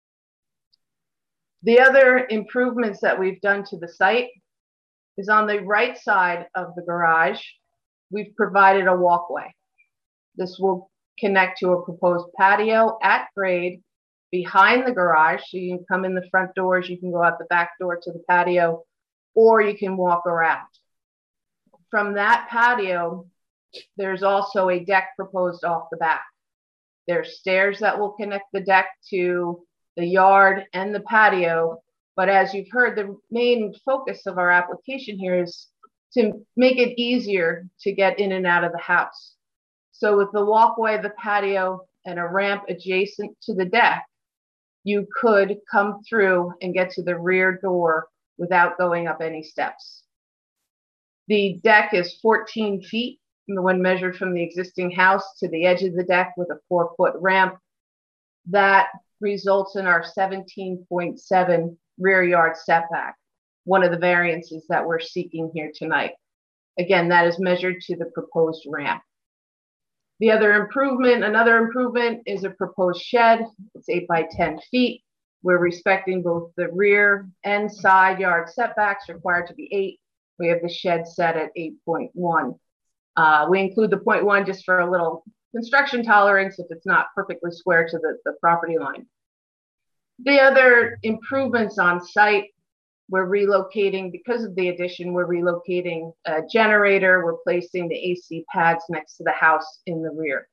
The other improvements that we've done to the site is on the right side of the garage, we've provided a walkway. This will connect to a proposed patio at grade behind the garage. So you can come in the front doors, you can go out the back door to the patio, or you can walk around. From that patio, there's also a deck proposed off the back. There's stairs that will connect the deck to the yard and the patio. But as you've heard, the main focus of our application here is to make it easier to get in and out of the house. So with the walkway, the patio, and a ramp adjacent to the deck, you could come through and get to the rear door without going up any steps. The deck is fourteen feet when measured from the existing house to the edge of the deck with a four foot ramp. That results in our seventeen point seven rear yard setback, one of the variances that we're seeking here tonight. Again, that is measured to the proposed ramp. The other improvement, another improvement is a proposed shed. It's eight by ten feet. We're respecting both the rear and side yard setbacks required to be eight. We have the shed set at eight point one. Uh, we include the zero point one just for a little construction tolerance if it's not perfectly square to the, the property line. The other improvements on site, we're relocating, because of the addition, we're relocating a generator. We're placing the A C pads next to the house in the rear.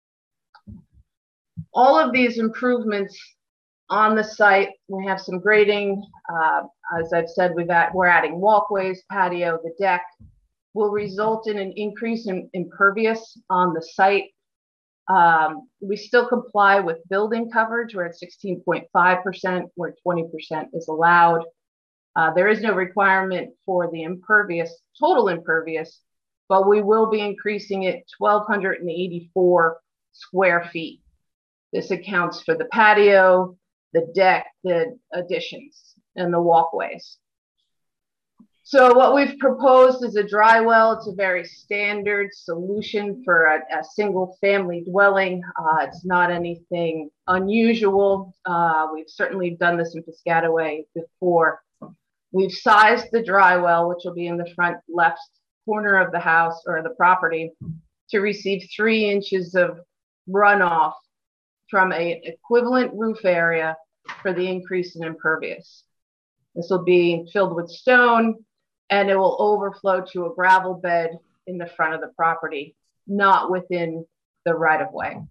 All of these improvements on the site, we have some grading. Uh, as I've said, we've at, we're adding walkways, patio, the deck will result in an increase in impervious on the site. Um, we still comply with building coverage. We're at sixteen point five percent, where twenty percent is allowed. Uh, there is no requirement for the impervious, total impervious, but we will be increasing it one thousand two hundred eighty-four square feet. This accounts for the patio, the deck, the additions, and the walkways. So what we've proposed is a dry well. It's a very standard solution for a, a single family dwelling. Uh, it's not anything unusual. Uh, we've certainly done this in Piscataway before. We've sized the dry well, which will be in the front left corner of the house or the property, to receive three inches of runoff from an equivalent roof area for the increase in impervious. This will be filled with stone, and it will overflow to a gravel bed in the front of the property, not within the right of way.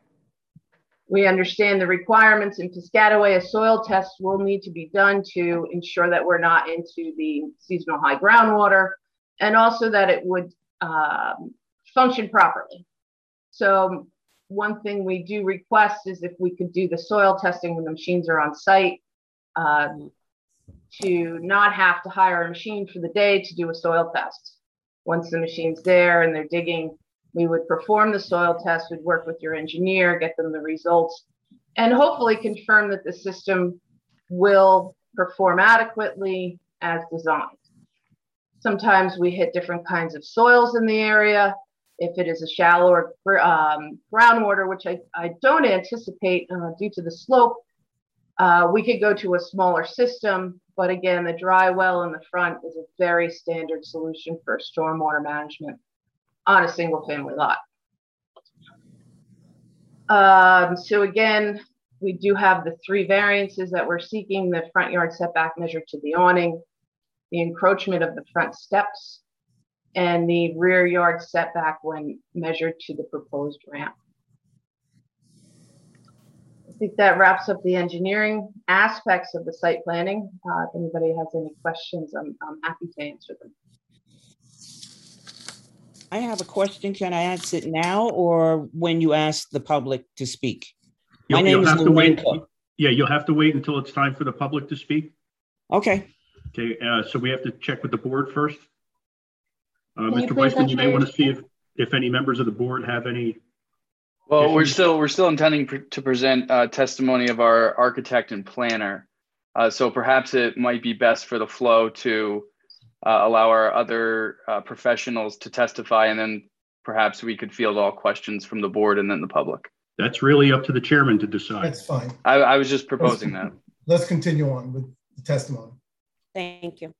We understand the requirements in Piscataway. A soil test will need to be done to ensure that we're not into the seasonal high groundwater, and also that it would um, function properly. So one thing we do request is if we could do the soil testing when the machines are on site, um, to not have to hire a machine for the day to do a soil test. Once the machine's there and they're digging, we would perform the soil test, we'd work with your engineer, get them the results, and hopefully confirm that the system will perform adequately as designed. Sometimes we hit different kinds of soils in the area. If it is a shallower um, groundwater, which I, I don't anticipate uh, due to the slope, uh, we could go to a smaller system. But again, the dry well in the front is a very standard solution for stormwater management on a single family lot. Um, so again, we do have the three variances that we're seeking: the front yard setback measured to the awning, the encroachment of the front steps, and the rear yard setback when measured to the proposed ramp. I think that wraps up the engineering aspects of the site planning. Uh, if anybody has any questions, I'm, I'm happy to answer them. I have a question. Can I ask it now or when you ask the public to speak? You'll, My name you'll is have to wait. Lorenzo. Yeah, you'll have to wait until it's time for the public to speak. Okay. Okay, uh, so we have to check with the board first. Uh, Can you Mister please Weissman, you may enter- want to see if, if any members of the board have any. Well, we're issues. still we're still intending pr- to present uh, testimony of our architect and planner. Uh, so perhaps it might be best for the flow to uh, allow our other uh, professionals to testify, and then perhaps we could field all questions from the board and then the public. That's really up to the chairman to decide. That's fine. I, I was just proposing let's, that. Let's continue on with the testimony. Thank you.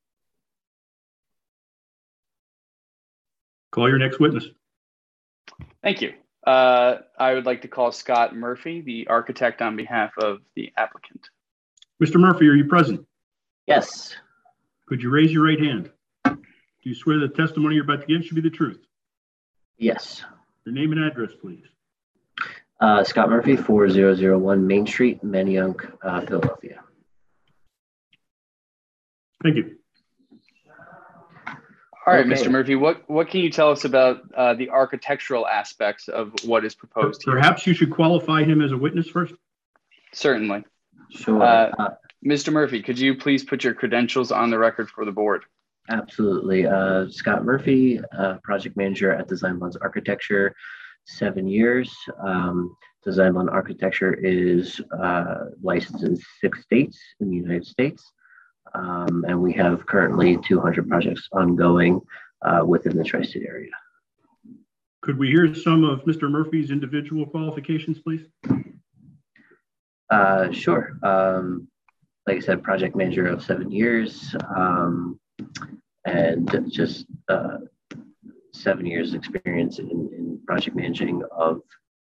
Call your next witness. Thank you. Uh, I would like to call Scott Murphy, the architect, on behalf of the applicant. Mister Murphy, are you present? Yes. Could you raise your right hand? Do you swear the testimony you're about to give should be the truth? Yes. Your name and address, please. Uh, Scott Murphy, four thousand one Main Street, Manayunk, uh, Philadelphia. Thank you. All right, Okay. Mister Murphy, what, what can you tell us about uh, the architectural aspects of what is proposed here? Perhaps you should qualify him as a witness first. Certainly. Sure. Uh, Uh, Mister Murphy, could you please put your credentials on the record for the board? Absolutely. Uh, Scott Murphy, uh, project manager at Design Bonds Architecture, seven years. Um, Design Bond Architecture is uh, licensed in six states in the United States. Um, and we have currently two hundred projects ongoing uh, within the tri-state area. Could we hear some of Mister Murphy's individual qualifications, please? Uh, sure. Um, like I said, project manager of seven years um, and just uh, seven years experience in, in project managing of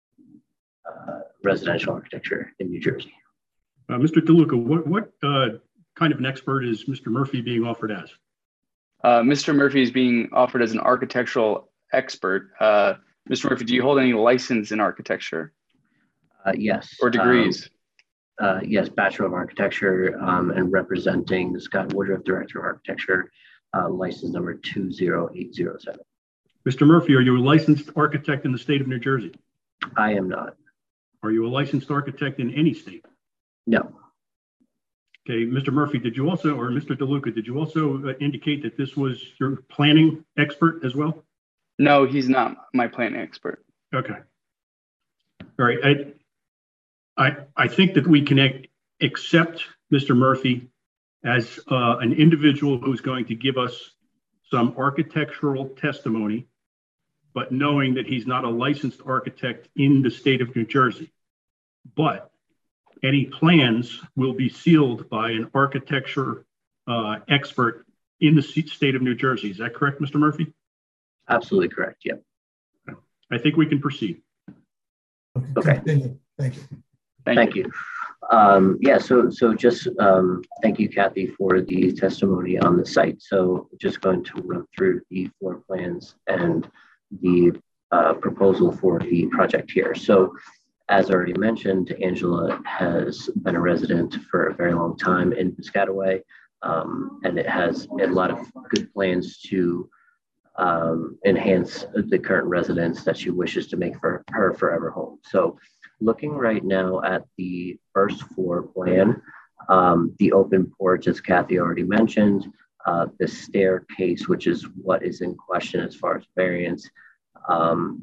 uh, residential architecture in New Jersey. Uh, Mister DeLuca, what, what uh, kind of an expert is Mister Murphy being offered as? Uh, Mister Murphy is being offered as an architectural expert. Uh, Mister Murphy, do you hold any license in architecture? Uh, yes. Or degrees? Um, uh, yes, Bachelor of Architecture um, and representing Scott Woodruff, Director of Architecture, uh, license number two zero eight zero seven. Mister Murphy, are you a licensed architect in the state of New Jersey? I am not. Are you a licensed architect in any state? No. Okay, Mister Murphy, did you also, or Mister DeLuca, did you also uh, indicate that this was your planning expert as well? No, he's not my planning expert. Okay. All right. I, I, I think that we can accept Mister Murphy as uh, an individual who's going to give us some architectural testimony, but knowing that he's not a licensed architect in the state of New Jersey. But any plans will be sealed by an architecture uh, expert in the state of New Jersey. Is that correct, Mister Murphy? Absolutely correct. Yep. I think we can proceed. Okay. Continue. Thank you. Thank, thank you. you. Um, yeah, so so just um, thank you, Kathy, for the testimony on the site. So just going to run through the floor plans and the uh, proposal for the project here. So as already mentioned, Angela has been a resident for a very long time in Piscataway, um, and it has a lot of good plans to um, enhance the current residence that she wishes to make for her forever home. So looking right now at the first floor plan, um, the open porch, as Kathy already mentioned, uh, the staircase, which is what is in question as far as variance, um,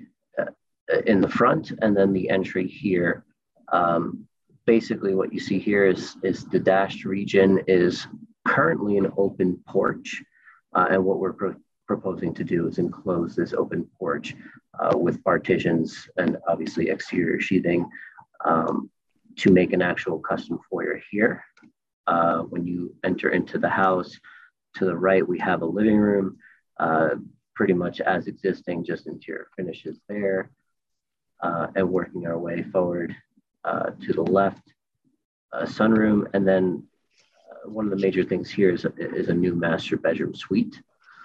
in the front, and then the entry here. Um, basically what you see here is, is the dashed region is currently an open porch. Uh, and what we're pro proposing to do is enclose this open porch uh, with partitions and obviously exterior sheathing um, to make an actual custom foyer here. Uh, when you enter into the house, to the right, we have a living room, uh, pretty much as existing, just interior finishes there. Uh, and working our way forward uh, to the left, uh, sunroom. And then uh, one of the major things here is a, is a new master bedroom suite.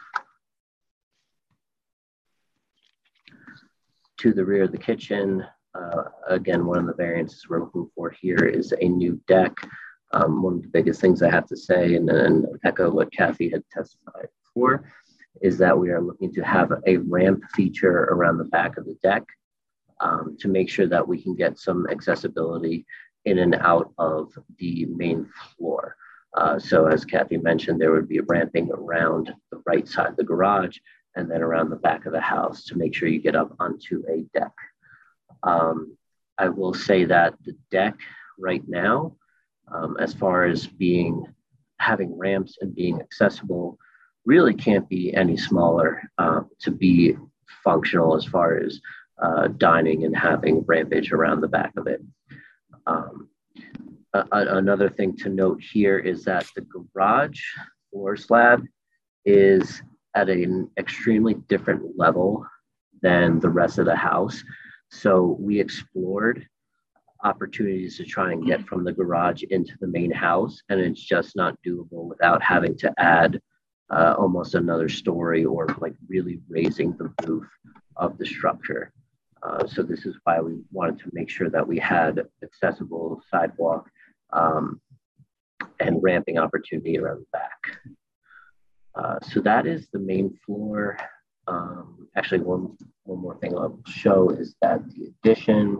To the rear of the kitchen, uh, again, one of the variances we're looking for here is a new deck. Um, one of the biggest things I have to say, and then echo what Kathy had testified before, is that we are looking to have a ramp feature around the back of the deck. Um, to make sure that we can get some accessibility in and out of the main floor. Uh, so as Kathy mentioned, there would be ramping around the right side of the garage and then around the back of the house to make sure you get up onto a deck. Um, I will say that the deck right now, um, as far as being, having ramps and being accessible, really can't be any smaller uh, to be functional as far as Uh, dining and having rampage around the back of it. Um, a, a, another thing to note here is that the garage floor slab is at an extremely different level than the rest of the house. So we explored opportunities to try and get from the garage into the main house, and it's just not doable without having to add uh, almost another story or like really raising the roof of the structure. Uh, so this is why we wanted to make sure that we had accessible sidewalk um, and ramping opportunity around the back. Uh, so that is the main floor. Um, actually, one, one more thing I'll show is that the addition,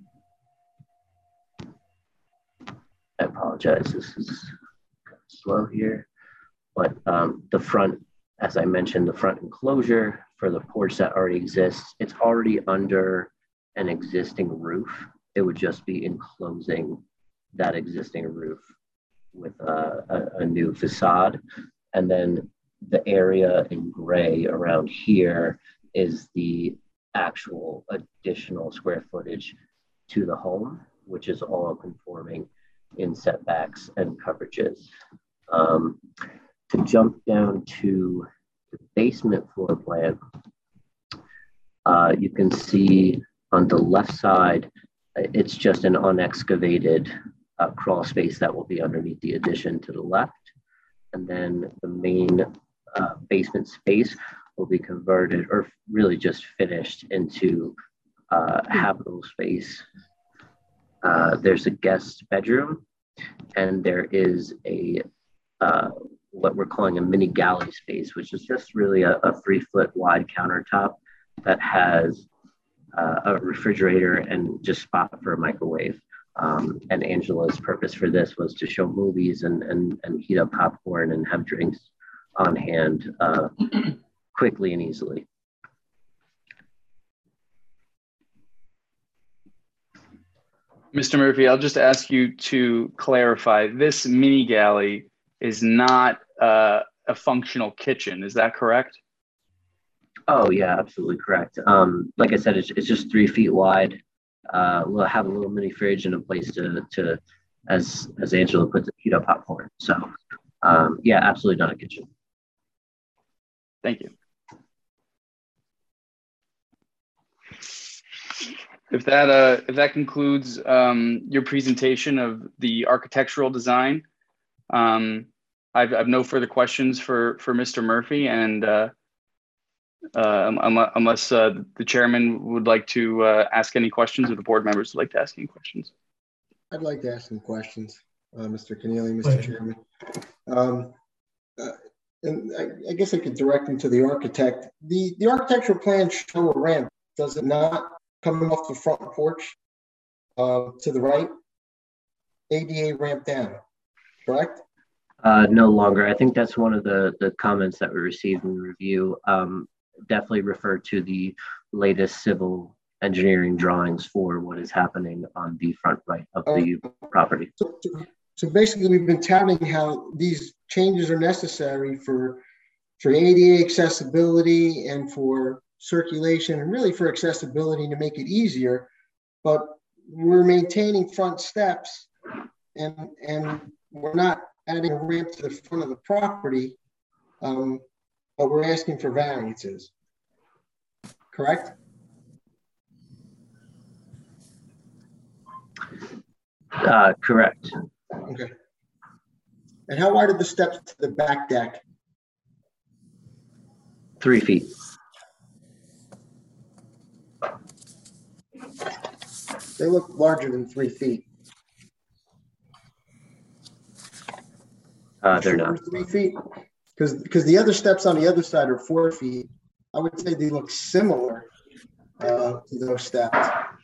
I apologize, this is kind of slow here, but um, the front, as I mentioned, the front enclosure for the porch that already exists, it's already under an existing roof. It would just be enclosing that existing roof with a, a, a new facade. And then the area in gray around here is the actual additional square footage to the home, which is all conforming in setbacks and coverages. Um, to jump down to the basement floor plan, uh, you can see on the left side, it's just an unexcavated uh, crawl space that will be underneath the addition to the left. And then the main uh, basement space will be converted, or really just finished, into uh, habitable space. Uh, there's a guest bedroom, and there is a uh, what we're calling a mini galley space, which is just really a, a three foot wide countertop that has uh, a refrigerator and just spot for a microwave. Um, and Angela's purpose for this was to show movies and, and, and heat up popcorn and have drinks on hand uh, quickly and easily. Mister Murphy, I'll just ask you to clarify, this mini galley is not uh, a functional kitchen, is that correct? Oh yeah, absolutely correct. Um, like I said, it's, it's just three feet wide. Uh, we'll have a little mini fridge and a place to, to as, as Angela puts it, heat up popcorn. So um, yeah, absolutely not a kitchen. Thank you. If that uh, if that concludes um, your presentation of the architectural design, um, I've, I've no further questions for for Mister Murphy, and uh, uh, unless uh, the chairman would like to uh, ask any questions, or the board members would like to ask any questions. I'd like to ask some questions, uh, Mister Keneally, Mister Chairman. Um, uh, and I, I guess I could direct them to the architect. The the architectural plans show a ramp, does it not? Coming off the front porch uh, to the right, A D A ramp down, correct? Uh, no longer. I think that's one of the, the comments that we received in review. Um, definitely refer to the latest civil engineering drawings for what is happening on the front right of the uh, property. So, so basically, we've been touting how these changes are necessary for, for A D A accessibility and for circulation and really for accessibility to make it easier, but we're maintaining front steps and and we're not adding a ramp to the front of the property, um, but we're asking for variances, correct? Uh, correct. Okay. And how wide are the steps to the back deck? Three feet. They look larger than three feet. Uh, they're not. Three feet? Because because the other steps on the other side are four feet. I would say they look similar uh, to those steps.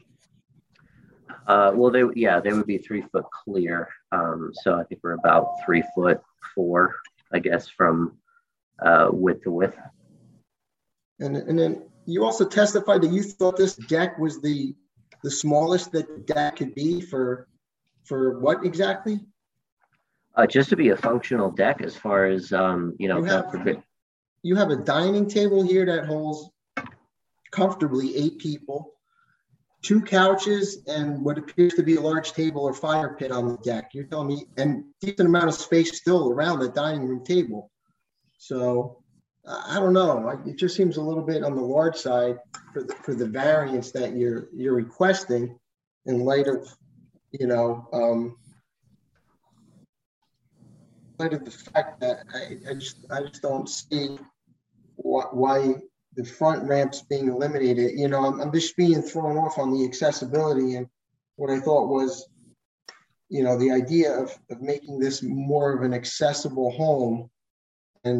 Uh, well, they yeah, they would be three foot clear. Um, so I think we're about three foot four, I guess, from uh, width to width. And and then you also testified that you thought this deck was the the smallest that the deck could be for for what exactly? Uh, just to be a functional deck, as far as um, you know. You have, you have a dining table here that holds comfortably eight people, two couches, and what appears to be a large table or fire pit on the deck. You're telling me, and decent amount of space still around the dining room table. So I don't know. It just seems a little bit on the large side for the, for the variance that you're you're requesting, in light of, you know, um, in light of the fact that I, I just I just don't see why, why the front ramp's being eliminated. You know, I'm, I'm just being thrown off on the accessibility and what I thought was, you know, the idea of of making this more of an accessible home, and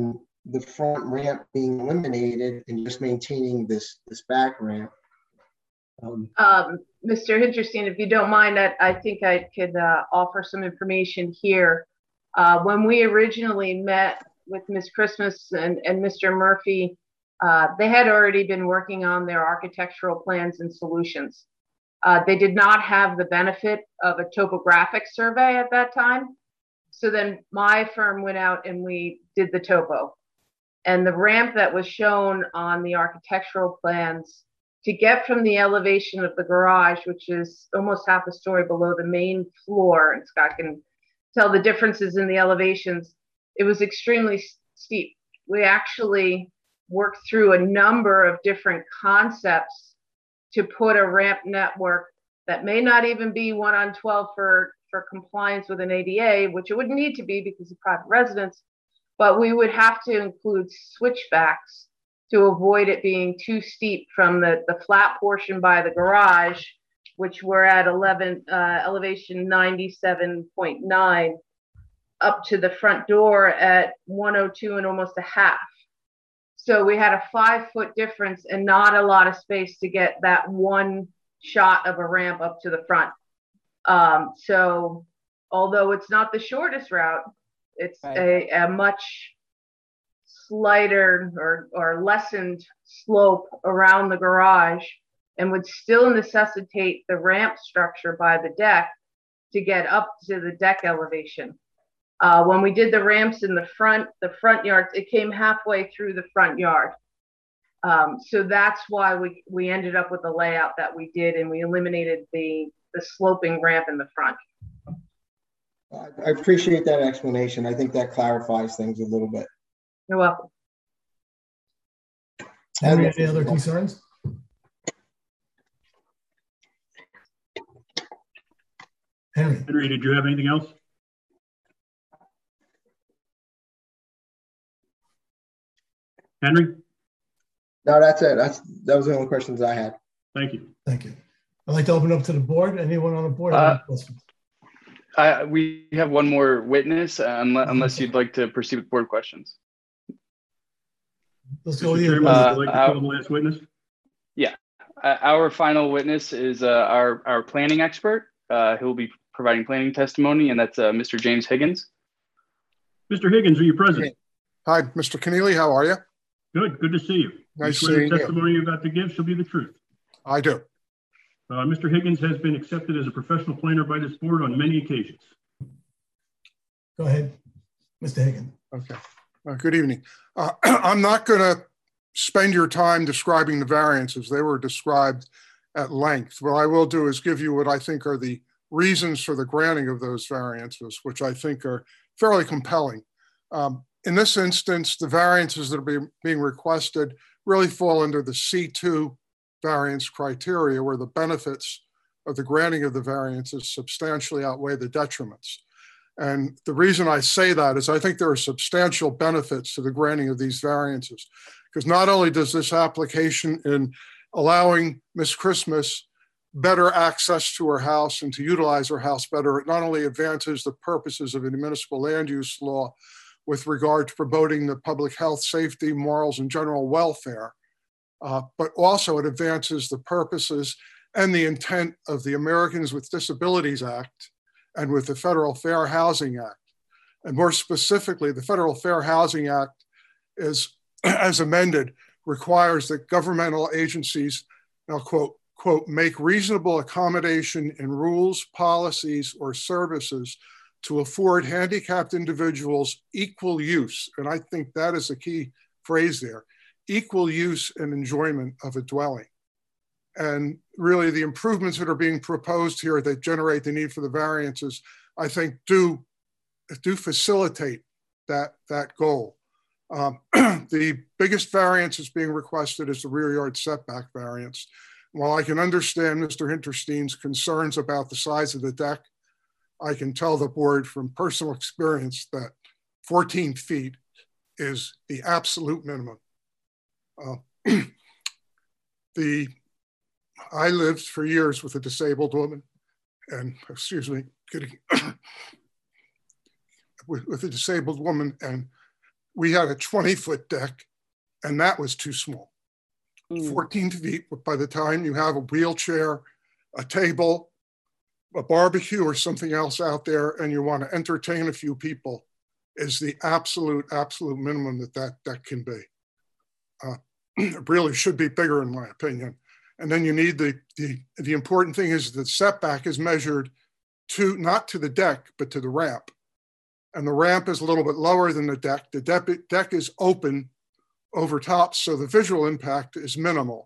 the front ramp being eliminated and just maintaining this, this back ramp. Um, um, Mister Hinterstein, if you don't mind, I, I think I could uh, offer some information here. Uh, when we originally met with Miz Christmas and, and Mister Murphy, uh, they had already been working on their architectural plans and solutions. Uh, they did not have the benefit of a topographic survey at that time. So then my firm went out and we did the topo. And the ramp that was shown on the architectural plans to get from the elevation of the garage, which is almost half a story below the main floor, and Scott can tell the differences in the elevations, it was extremely steep. We actually worked through a number of different concepts to put a ramp network that may not even be one on twelve for, for compliance with an A D A, which it wouldn't need to be because of private residence, but we would have to include switchbacks to avoid it being too steep from the, the flat portion by the garage, which we're at eleven, uh, elevation ninety-seven point nine, up to the front door at one oh two and almost a half. So we had a five foot difference and not a lot of space to get that one shot of a ramp up to the front. Um, so although it's not the shortest route, it's right. a, a much slighter or, or lessened slope around the garage and would still necessitate the ramp structure by the deck to get up to the deck elevation. Uh, when we did the ramps in the front, the front yard, it came halfway through the front yard. Um, so that's why we, we ended up with the layout that we did, and we eliminated the, the sloping ramp in the front. I appreciate that explanation. I think that clarifies things a little bit. You're welcome. Henry, any other concerns? Henry. Henry, did you have anything else? Henry? No, that's it. That's that was the only questions I had. Thank you. Thank you. I'd like to open up to the board. Anyone on the board have Uh, any questions? I, we have one more witness, uh, unless, unless you'd like to proceed with board questions. Let's go. Mister Chairman, would you like to call the last witness? Yeah, uh, our final witness is uh, our our planning expert. Uh, who will be providing planning testimony, and that's uh, Mister James Higgins. Mister Higgins, are you present? Hi, Mister Keneally. How are you? Good. Good to see you. Nice you swear seeing the you. testimony you're about to give shall be the truth. I do. Uh, Mister Higgins has been accepted as a professional planner by this board on many occasions. Go ahead, Mister Higgins. Okay. Uh, good evening. Uh, I'm not going to spend your time describing the variances. They were described at length. What I will do is give you what I think are the reasons for the granting of those variances, which I think are fairly compelling. Um, in this instance, the variances that are being, being requested really fall under the C two variance criteria, where the benefits of the granting of the variances substantially outweigh the detriments. And the reason I say that is I think there are substantial benefits to the granting of these variances, because not only does this application in allowing Miss Christmas better access to her house and to utilize her house better, it not only advances the purposes of a municipal land use law with regard to promoting the public health, safety, morals, and general welfare, uh, but also it advances the purposes and the intent of the Americans with Disabilities Act and with the Federal Fair Housing Act. And more specifically, the Federal Fair Housing Act is, as amended, requires that governmental agencies, I'll quote, quote, make reasonable accommodation in rules, policies, or services to afford handicapped individuals equal use. And I think that is a key phrase there, equal use and enjoyment of a dwelling. And really the improvements that are being proposed here that generate the need for the variances, I think do, do facilitate that, that goal. Um, the biggest variance that's being requested is the rear yard setback variance. While I can understand Mister Hinterstein's concerns about the size of the deck, I can tell the board from personal experience that fourteen feet is the absolute minimum. Uh, the I lived for years with a disabled woman, and excuse me, getting with, with a disabled woman, and we had a twenty foot deck and that was too small. Mm. fourteen feet, by the time you have a wheelchair, a table, a barbecue or something else out there and you want to entertain a few people is the absolute, absolute minimum that that deck can be. Uh, it really should be bigger in my opinion. And then you need the, the, the important thing is the setback is measured to, not to the deck, but to the ramp. And the ramp is a little bit lower than the deck. The deck, deck is open over top, so the visual impact is minimal.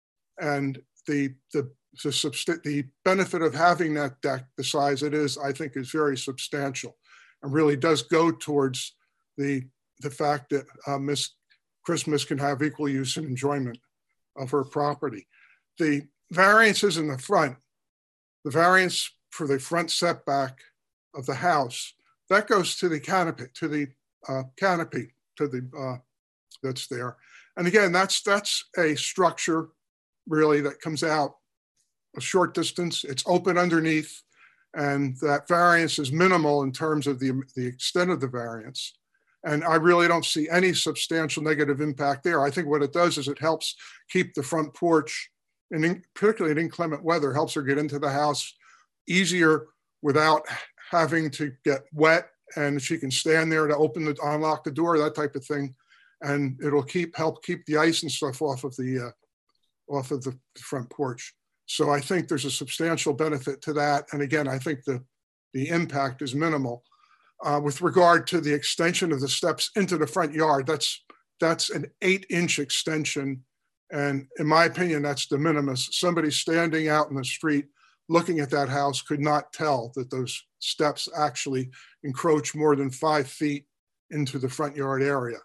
And the, the, the, the benefit of having that deck the size it is, I think is very substantial and really does go towards the, the fact that uh, Miss Christmas can have equal use and enjoyment of her property. The variances in the front, the variance for the front setback of the house, that goes to the canopy, to the uh, canopy, to the uh, that's there. And again, that's that's a structure really that comes out a short distance. It's open underneath, and that variance is minimal in terms of the, the extent of the variance. And I really don't see any substantial negative impact there. I think what it does is it helps keep the front porch, and in, particularly in inclement weather, helps her get into the house easier without having to get wet, and she can stand there to open the, unlock the door, that type of thing. And it'll keep, help keep the ice and stuff off of the, uh, off of the front porch. So I think there's a substantial benefit to that. And again, I think the, the impact is minimal. Uh, with regard to the extension of the steps into the front yard, that's, that's an eight inch extension. And in my opinion, that's de minimis. Somebody standing out in the street looking at that house could not tell that those steps actually encroach more than five feet into the front yard area.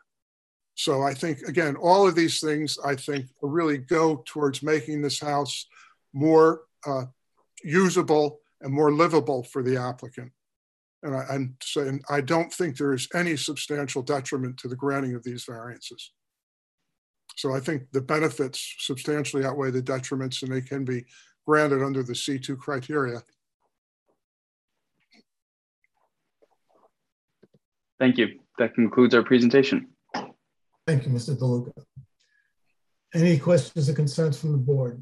So I think, again, all of these things, I think, really go towards making this house more uh, usable and more livable for the applicant. And I, I'm saying I don't think there is any substantial detriment to the granting of these variances. So I think the benefits substantially outweigh the detriments, and they can be granted under the C two criteria. Thank you. That concludes our presentation. Thank you, Mister DeLuca. Any questions or concerns from the board?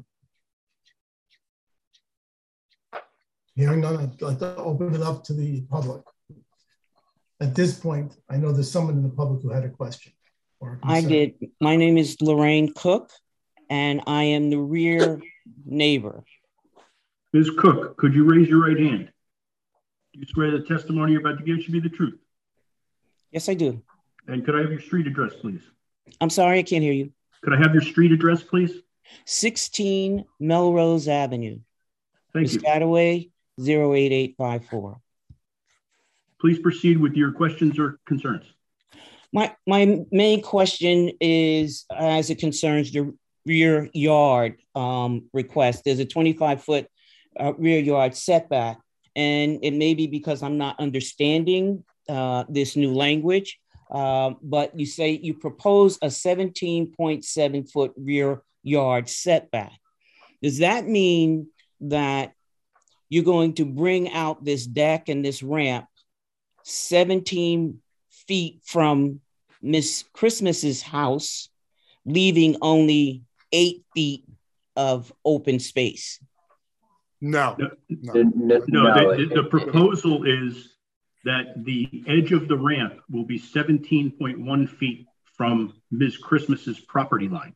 Hearing none, I'd like to open it up to the public. At this point, I know there's someone in the public who had a question or a concern. I did. My name is Lorraine Cook, and I am the rear neighbor. Miz Cook, could you raise your right hand? Do you swear the testimony you're about to give should be the truth? Yes, I do. And could I have your street address, please? I'm sorry, I can't hear you. Could I have your street address, please? sixteen Melrose Avenue. Thank you. Piscataway, zero eight eight five four. Please proceed with your questions or concerns. My, my main question is as it concerns the rear yard um, request. There's a twenty-five foot uh, rear yard setback, and it may be because I'm not understanding uh, this new language. Uh, but you say you propose a seventeen point seven foot rear yard setback. Does that mean that you're going to bring out this deck and this ramp seventeen feet from Miss Christmas's house, leaving only eight feet of open space? No. No, no, no, no the, the proposal is that the edge of the ramp will be seventeen point one feet from Miz Christmas's property line,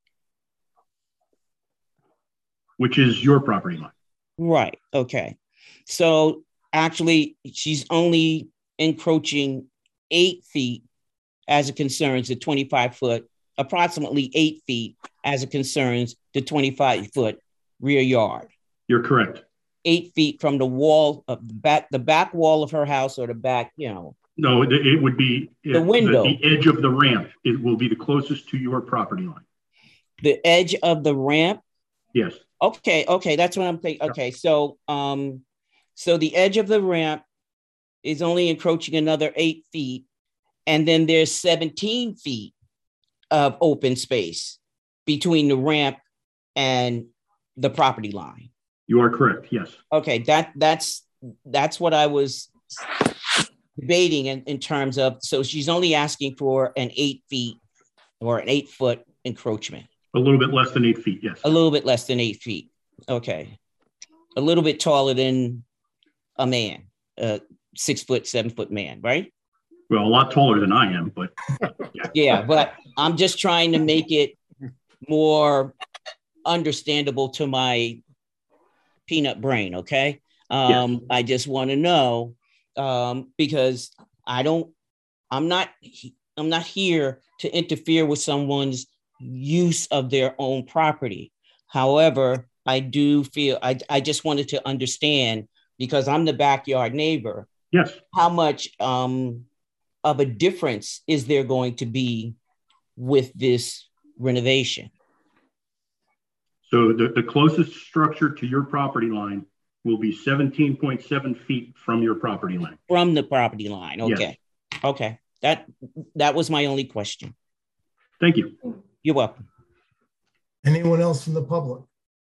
which is your property line. Right, okay. So actually, she's only encroaching eight feet as it concerns the twenty-five foot, approximately eight feet as it concerns the twenty-five foot rear yard. You're correct. Eight feet from the wall of the back, the back wall of her house, or the back, you know. No, it, it would be the window. The, the edge of the ramp. It will be the closest to your property line. The edge of the ramp? Yes. Okay, okay, that's what I'm thinking. Okay, so um, so the edge of the ramp is only encroaching another eight feet, and then there's seventeen feet of open space between the ramp and the property line. You are correct, yes. Okay, that that's that's what I was debating in, in terms of, so she's only asking for an eight feet or an eight foot encroachment. A little bit less than eight feet, yes. A little bit less than eight feet. Okay. A little bit taller than a man, a six foot, seven foot man, right? Well, a lot taller than I am, but yeah. Yeah, but I'm just trying to make it more understandable to my peanut brain, okay? Um, yes. I just want to know um, because I don't, I'm not, I'm not here to interfere with someone's use of their own property. However, I do feel, I, I just wanted to understand, because I'm the backyard neighbor. Yes. How much um, of a difference is there going to be with this renovation? So the, the closest structure to your property line will be seventeen point seven feet from your property line. From the property line, okay. Yes. Okay, that, that was my only question. Thank you. You're welcome. Anyone else from the public?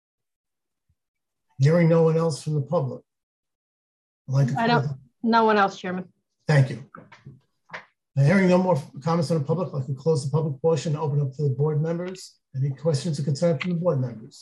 Hearing no one else from the public. I'd like to I don't, no one else, Chairman. Thank you. Now, hearing no more comments on the public, I'd like to close the public portion and open up to the board members. Any questions or concerns from the board members?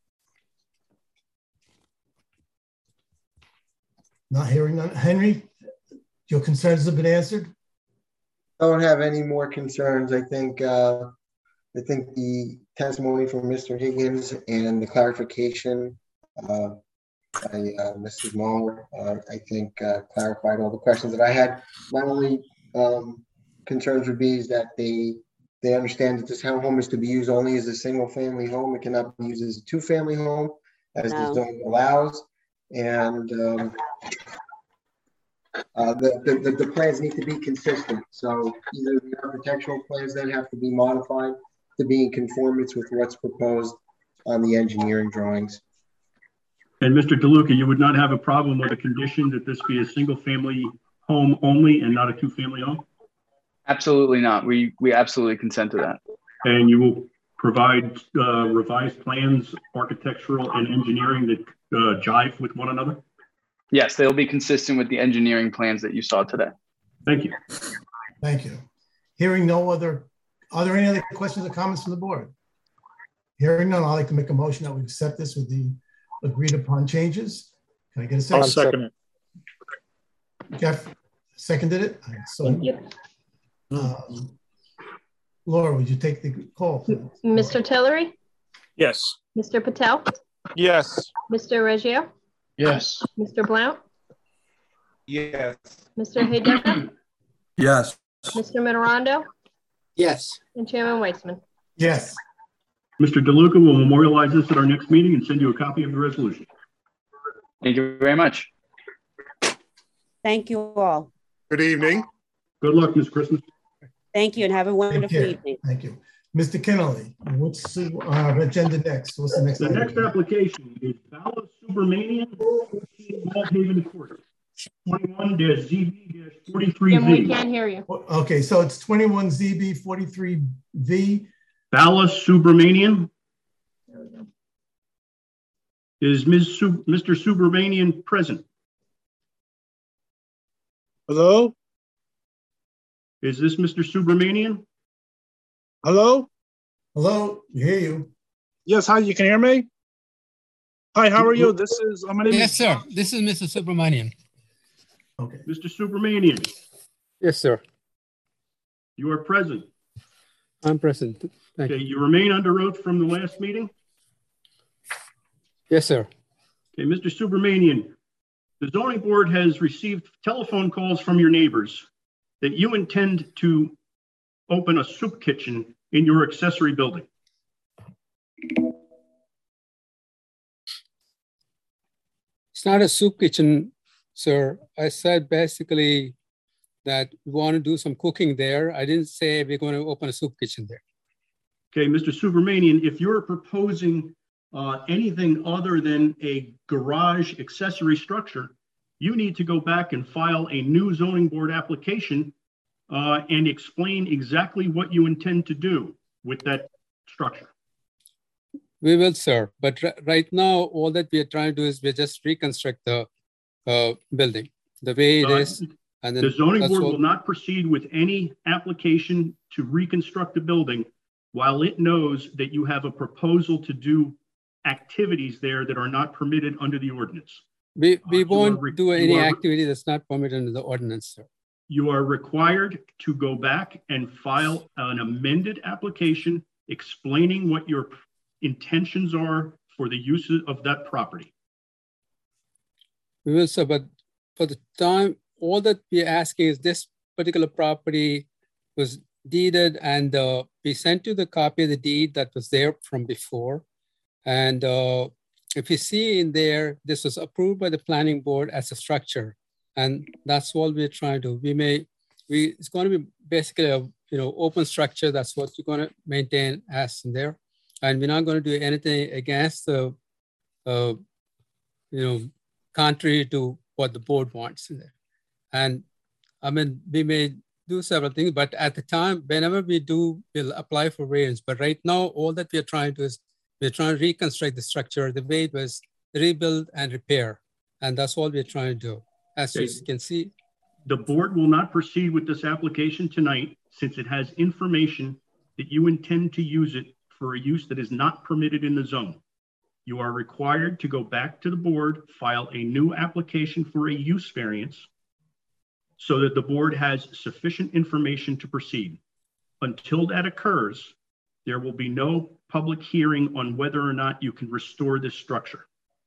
Not hearing none. Henry, your concerns have been answered? I don't have any more concerns. I think uh, I think the testimony from Mister Higgins and the clarification uh, by uh, Missus Muller, uh, I think uh, clarified all the questions that I had. My only um, concerns would be is that they they understand that this home is to be used only as a single family home. It cannot be used as a two family home, as No. the zone allows. And um, uh, the, the, the plans need to be consistent. So either the architectural plans then have to be modified to be in conformance with what's proposed on the engineering drawings. And Mister DeLuca, you would not have a problem with a condition that this be a single family home only and not a two family home? Absolutely not. We we absolutely consent to that. And you will provide uh, revised plans, architectural and engineering that uh, jive with one another? Yes, they'll be consistent with the engineering plans that you saw today. Thank you. Thank you. Hearing no other, are there any other questions or comments from the board? Hearing none, I'd like to make a motion that we accept this with the agreed upon changes. Can I get a second? I'll second it. Jeff seconded it. So, um, Laura, would you take the call, please? Mister Tillery? Yes. Mister Patel? Yes. Mister Reggio? Yes. Mister Blount? Yes. Mister Haydetta? Yes. Mister Mitterondo? Yes. And Chairman Weitzman? Yes. Mister DeLuca will memorialize this at our next meeting and send you a copy of the resolution. Thank you very much. Thank you all. Good evening. Good luck, Miz Christmas. Thank you and have a wonderful evening. Thank you. Mister Kennelly, what's the uh, agenda next? What's the next The item? next application is Bala Subramanian, fourteen Waldhaven Court, twenty-one Z B forty-three Jim, we V. can't hear you. Okay, so it's twenty-one Z B forty-three V. Bala Subramanian. Is Miz Sub Mister Subramanian present? Hello? Is this Mister Subramanian? Hello? Hello, we hear you. Yes, hi, you can hear me? Hi, how are you? This is, uh, my name Yes, is- sir. This is Mister Subramanian. Okay. Mister Subramanian, Yes, sir. you are present. I'm present. Thank Okay, you. you remain under oath from the last meeting? Yes, sir. Okay, Mister Subramanian, the zoning board has received telephone calls from your neighbors that you intend to open a soup kitchen in your accessory building. It's not a soup kitchen, sir. I said basically that we want to do some cooking there. I didn't say we're going to open a soup kitchen there. Okay, Mister Subramanian, if you're proposing uh, anything other than a garage accessory structure, you need to go back and file a new zoning board application uh, and explain exactly what you intend to do with that structure. We will, sir. But r- right now, all that we are trying to do is we just reconstruct the uh, building the way it Uh, is. And then the zoning board what, will not proceed with any application to reconstruct the building while it knows that you have a proposal to do activities there that are not permitted under the ordinance. We, we uh, won't re- do any are, activity that's not permitted under the ordinance, sir. You are required to go back and file an amended application explaining what your intentions are for the use of that property. We will, sir, but for the time, all that we're asking is this particular property was deeded, and uh, we sent you the copy of the deed that was there from before. And uh, if you see in there, this was approved by the planning board as a structure. And that's all we're trying to do. We may, we, it's going to be basically a you know, open structure. That's what we're going to maintain as in there. And we're not going to do anything against the, uh, you know, contrary to what the board wants in there. And I mean, we may do several things, but at the time, whenever we do, we'll apply for variance. But right now, all that we're trying to is we're trying to reconstruct the structure the way it was, rebuild and repair. And that's all we're trying to do. As okay. you can see. The board will not proceed with this application tonight since it has information that you intend to use it for a use that is not permitted in the zone. You are required to go back to the board, file a new application for a use variance so that the board has sufficient information to proceed. Until that occurs, there will be no public hearing on whether or not you can restore this structure.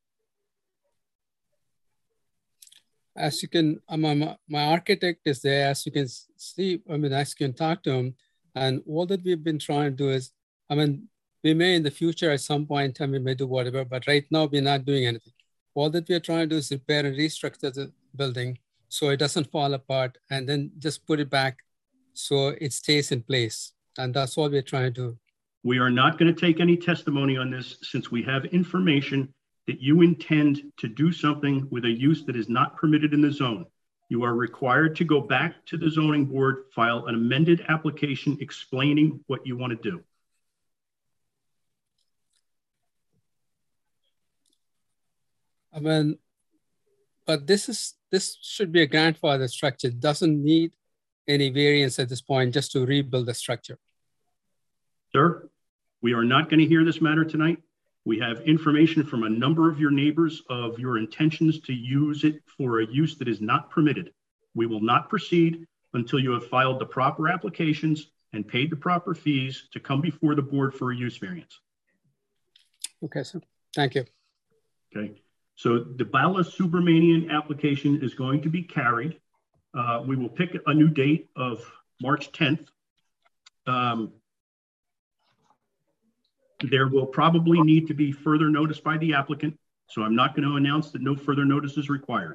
As you can, my, my architect is there, as you can see, I mean, as you can talk to him, and all that we've been trying to do is, I mean, we may in the future at some point in time, we may do whatever, but right now we're not doing anything. All that we're trying to do is repair and restructure the building so it doesn't fall apart, and then just put it back so it stays in place. And that's all we're trying to do. We are not going to take any testimony on this since we have information that you intend to do something with a use that is not permitted in the zone. You are required to go back to the zoning board, file an amended application explaining what you want to do. I mean, but this is this should be a grandfather structure. It doesn't need any variance at this point just to rebuild the structure. Sir, we are not going to hear this matter tonight. We have information from a number of your neighbors of your intentions to use it for a use that is not permitted. We will not proceed until you have filed the proper applications and paid the proper fees to come before the board for a use variance. Okay, sir. Thank you. Okay. So the Bala Subramanian application is going to be carried. Uh, we will pick a new date of March tenth. Um, There will probably need to be further notice by the applicant, so I'm not going to announce that no further notice is required.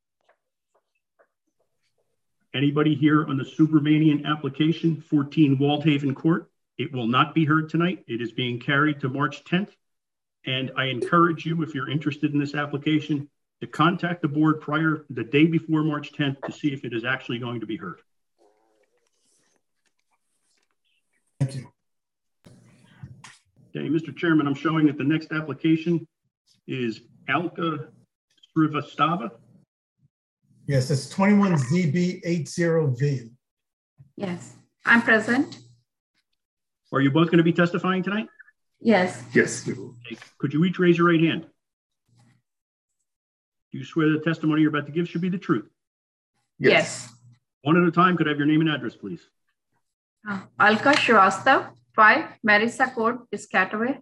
Anybody here on the Subramanian application, fourteen Waldhaven Court? It will not be heard tonight. It is being carried to March tenth. And I encourage you, if you're interested in this application, to contact the board prior, the day before March tenth to see if it is actually going to be heard. Thank you. Okay, Mister Chairman, I'm showing that the next application is Alka Srivastava. Yes, it's twenty-one Z B eighty V. Yes, I'm present. Are you both going to be testifying tonight? Yes. Yes. Okay. Could you each raise your right hand? Do you swear the testimony you're about to give should be the truth? Yes. Yes. One at a time. Could I have your name and address, please? Uh, Alka Srivastava, five Marissa Court, Piscataway.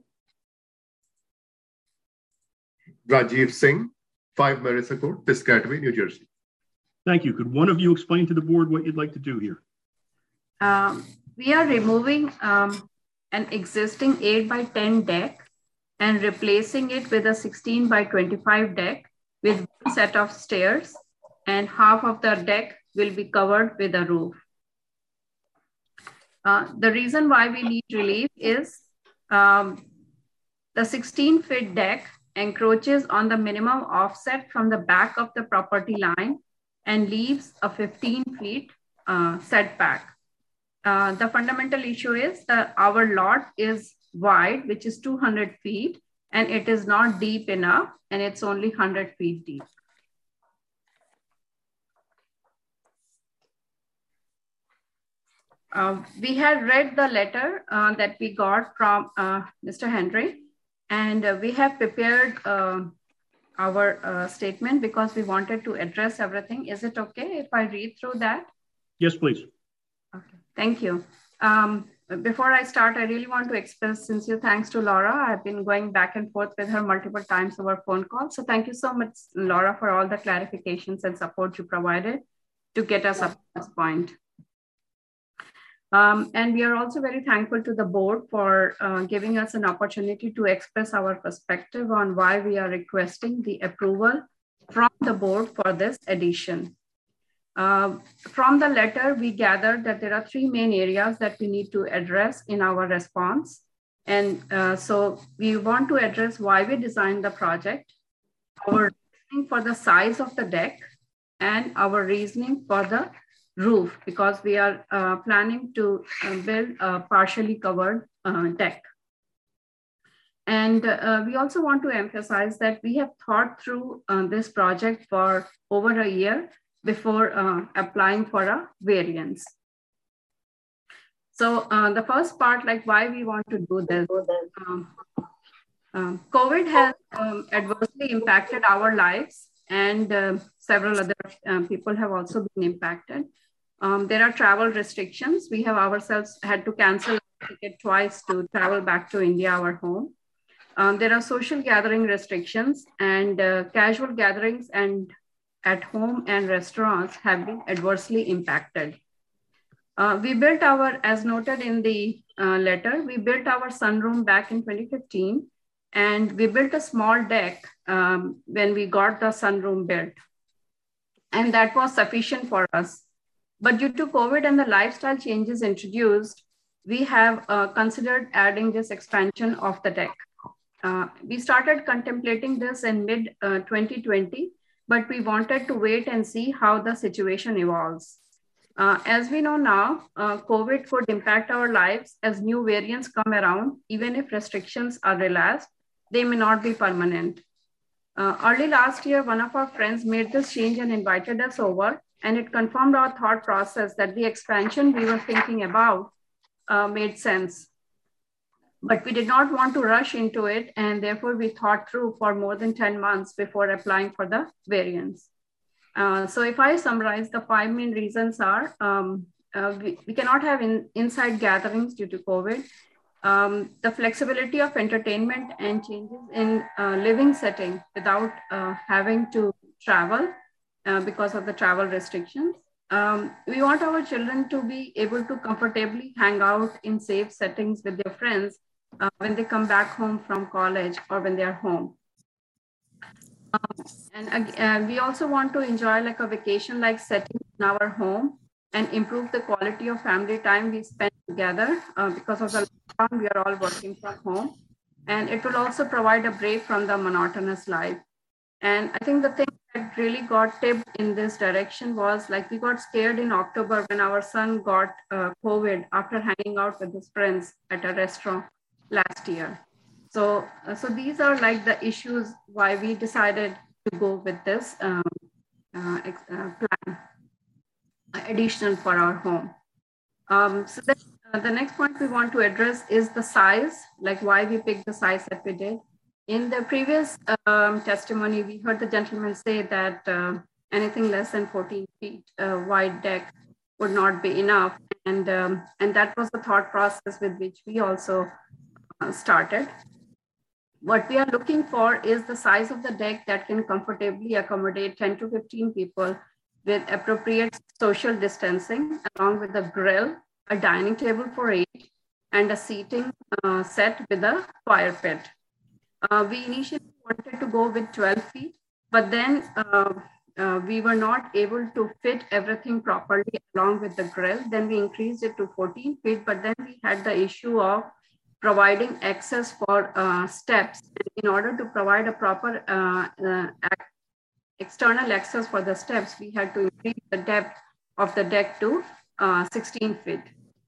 Rajiv Singh, five Marissa Court, Piscataway, New Jersey. Thank you. Could one of you explain to the board what you'd like to do here? Um, we are removing um, an existing eight by ten deck and replacing it with a sixteen by twenty-five deck with one set of stairs, and half of the deck will be covered with a roof. Uh, the reason why we need relief is um, the sixteen feet deck encroaches on the minimum offset from the back of the property line and leaves a fifteen feet uh, setback. Uh, the fundamental issue is that our lot is wide, which is two hundred feet, and it is not deep enough, and it's only one hundred feet deep. uh, we had read the letter uh, that we got from uh, Mister Henry, and uh, we have prepared uh, our uh, statement because we wanted to address everything. Is it okay if I read through that? Yes, please. Okay, thank you. Um, before I start, I really want to express sincere thanks to Laura. I've been going back and forth with her multiple times over phone calls. So thank you so much, Laura, for all the clarifications and support you provided to get us up to this point. Um, and we are also very thankful to the board for uh, giving us an opportunity to express our perspective on why we are requesting the approval from the board for this addition. Uh, from the letter, we gathered that there are three main areas that we need to address in our response. And uh, so we want to address why we designed the project, our reasoning for the size of the deck, and our reasoning for the roof, because we are uh, planning to uh, build a partially covered uh, deck. And uh, we also want to emphasize that we have thought through uh, this project for over a year before uh, applying for a variance. So uh, the first part, like why we want to do this. Um, um, COVID has um, adversely impacted our lives, and uh, several other uh, people have also been impacted. Um, there are travel restrictions. We have ourselves had to cancel our ticket twice to travel back to India, our home. Um, there are social gathering restrictions, and uh, casual gatherings and at home and restaurants have been adversely impacted. Uh, we built our, as noted in the uh, letter, we built our sunroom back in twenty fifteen, and we built a small deck um, when we got the sunroom built. And that was sufficient for us. But due to COVID and the lifestyle changes introduced, we have uh, considered adding this expansion of the deck. Uh, we started contemplating this in mid uh, twenty twenty, but we wanted to wait and see how the situation evolves. Uh, as we know now, uh, COVID could impact our lives as new variants come around. Even if restrictions are relaxed, they may not be permanent. Uh, early last year, one of our friends made this change and invited us over, and it confirmed our thought process that the expansion we were thinking about uh, made sense. But we did not want to rush into it, and therefore we thought through for more than ten months before applying for the variance. Uh, so if I summarize, the five main reasons are, um, uh, we, we cannot have in, inside gatherings due to COVID, um, the flexibility of entertainment and changes in uh, living setting without uh, having to travel uh, because of the travel restrictions. Um, we want our children to be able to comfortably hang out in safe settings with their friends Uh, when they come back home from college or when they're home. Um, and uh, we also want to enjoy like a vacation-like setting in our home and improve the quality of family time we spend together uh, because of the lockdown, we are all working from home. And it will also provide a break from the monotonous life. And I think the thing that really got tipped in this direction was like we got scared in October when our son got uh, COVID after hanging out with his friends at a restaurant last year. So, uh, so these are like the issues why we decided to go with this um, uh, uh, plan, uh, additional for our home. Um, so then, uh, the next point we want to address is the size, like why we picked the size that we did. In the previous um, testimony, we heard the gentleman say that uh, anything less than fourteen feet uh, wide deck would not be enough. And, um, and that was the thought process with which we also Uh, started. What we are looking for is the size of the deck that can comfortably accommodate ten to fifteen people with appropriate social distancing, along with a grill, a dining table for eight, and a seating uh, set with a fire pit. Uh, we initially wanted to go with twelve feet, but then uh, uh, we were not able to fit everything properly along with the grill. Then we increased it to fourteen feet, but then we had the issue of providing access for uh, steps. In order to provide a proper uh, uh, external access for the steps, we had to increase the depth of the deck to uh, sixteen feet.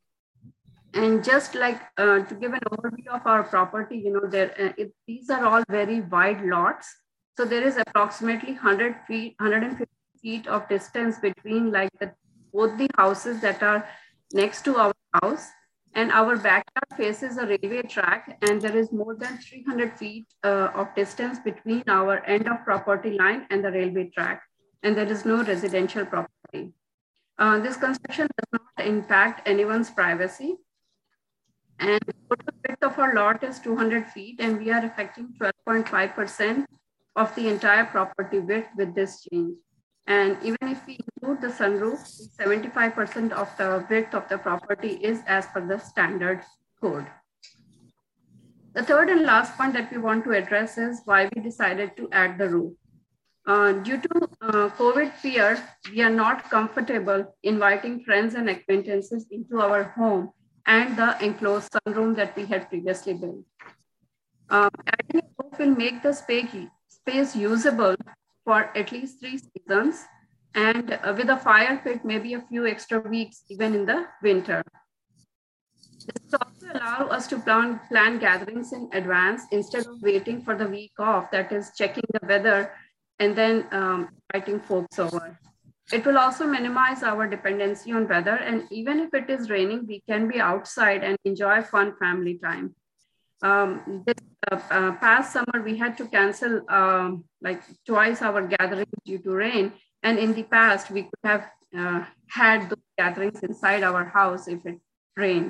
And just like uh, to give an overview of our property, you know, there uh, it, these are all very wide lots. So there is approximately one hundred feet, one hundred fifty feet of distance between like the, both the houses that are next to our house, and our backyard faces a railway track, and there is more than three hundred feet uh, of distance between our end of property line and the railway track, and there is no residential property. Uh, this construction does not impact anyone's privacy. And the total width of our lot is two hundred feet, and we are affecting twelve point five percent of the entire property width with this change. And even if we include the sunroof, seventy-five percent of the width of the property is as per the standard code. The third and last point that we want to address is why we decided to add the roof. Uh, due to uh, COVID fear, we are not comfortable inviting friends and acquaintances into our home and the enclosed sunroom that we had previously built. Um, adding a roof will make the space, space usable for at least three seasons, and uh, with a fire pit, maybe a few extra weeks, even in the winter. This will also allow us to plan, plan gatherings in advance instead of waiting for the week off, that is checking the weather and then um, inviting folks over. It will also minimize our dependency on weather, and even if it is raining, we can be outside and enjoy fun family time. Um, this uh, uh, past summer, we had to cancel um, like twice our gatherings due to rain, and in the past, we could have uh, had those gatherings inside our house if it rained.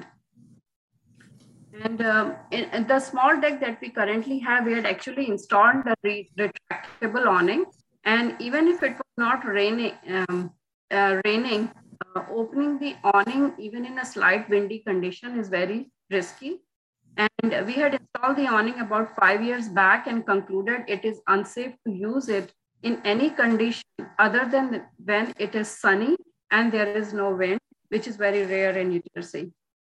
And um, in, in the small deck that we currently have, we had actually installed a re retractable awning. And even if it was not raining, um, uh, raining uh, opening the awning, even in a slight windy condition, is very risky. And we had installed the awning about five years back and concluded it is unsafe to use it in any condition other than when it is sunny and there is no wind, which is very rare in New Jersey.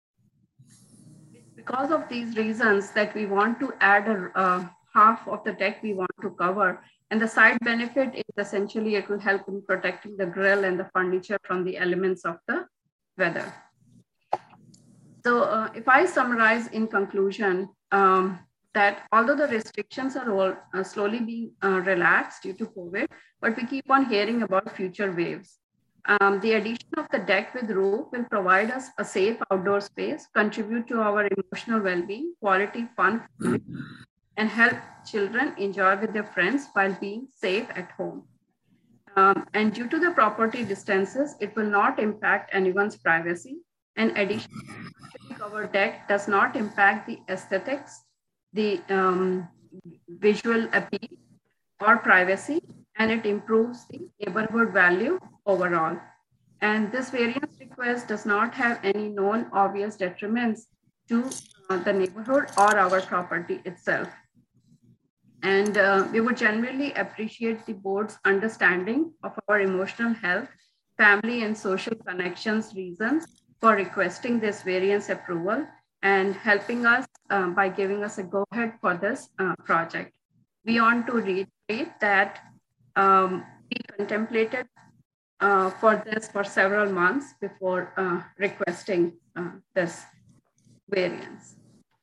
Because of these reasons that we want to add a uh, half of the deck we want to cover. And the side benefit is essentially it will help in protecting the grill and the furniture from the elements of the weather. So uh, if I summarize in conclusion, um, that although the restrictions are all uh, slowly being uh, relaxed due to COVID, but we keep on hearing about future waves. Um, the addition of the deck with roof will provide us a safe outdoor space, contribute to our emotional well-being, quality fun, and help children enjoy with their friends while being safe at home. Um, and due to the property distances, it will not impact anyone's privacy. And additionally, our deck does not impact the aesthetics, the um, visual appeal or privacy, and it improves the neighborhood value overall. And this variance request does not have any known obvious detriments to uh, the neighborhood or our property itself. And uh, we would generally appreciate the board's understanding of our emotional health, family and social connections reasons for requesting this variance approval and helping us uh, by giving us a go-ahead for this uh, project. We want to reiterate that um, we contemplated uh, for this for several months before uh, requesting uh, this variance.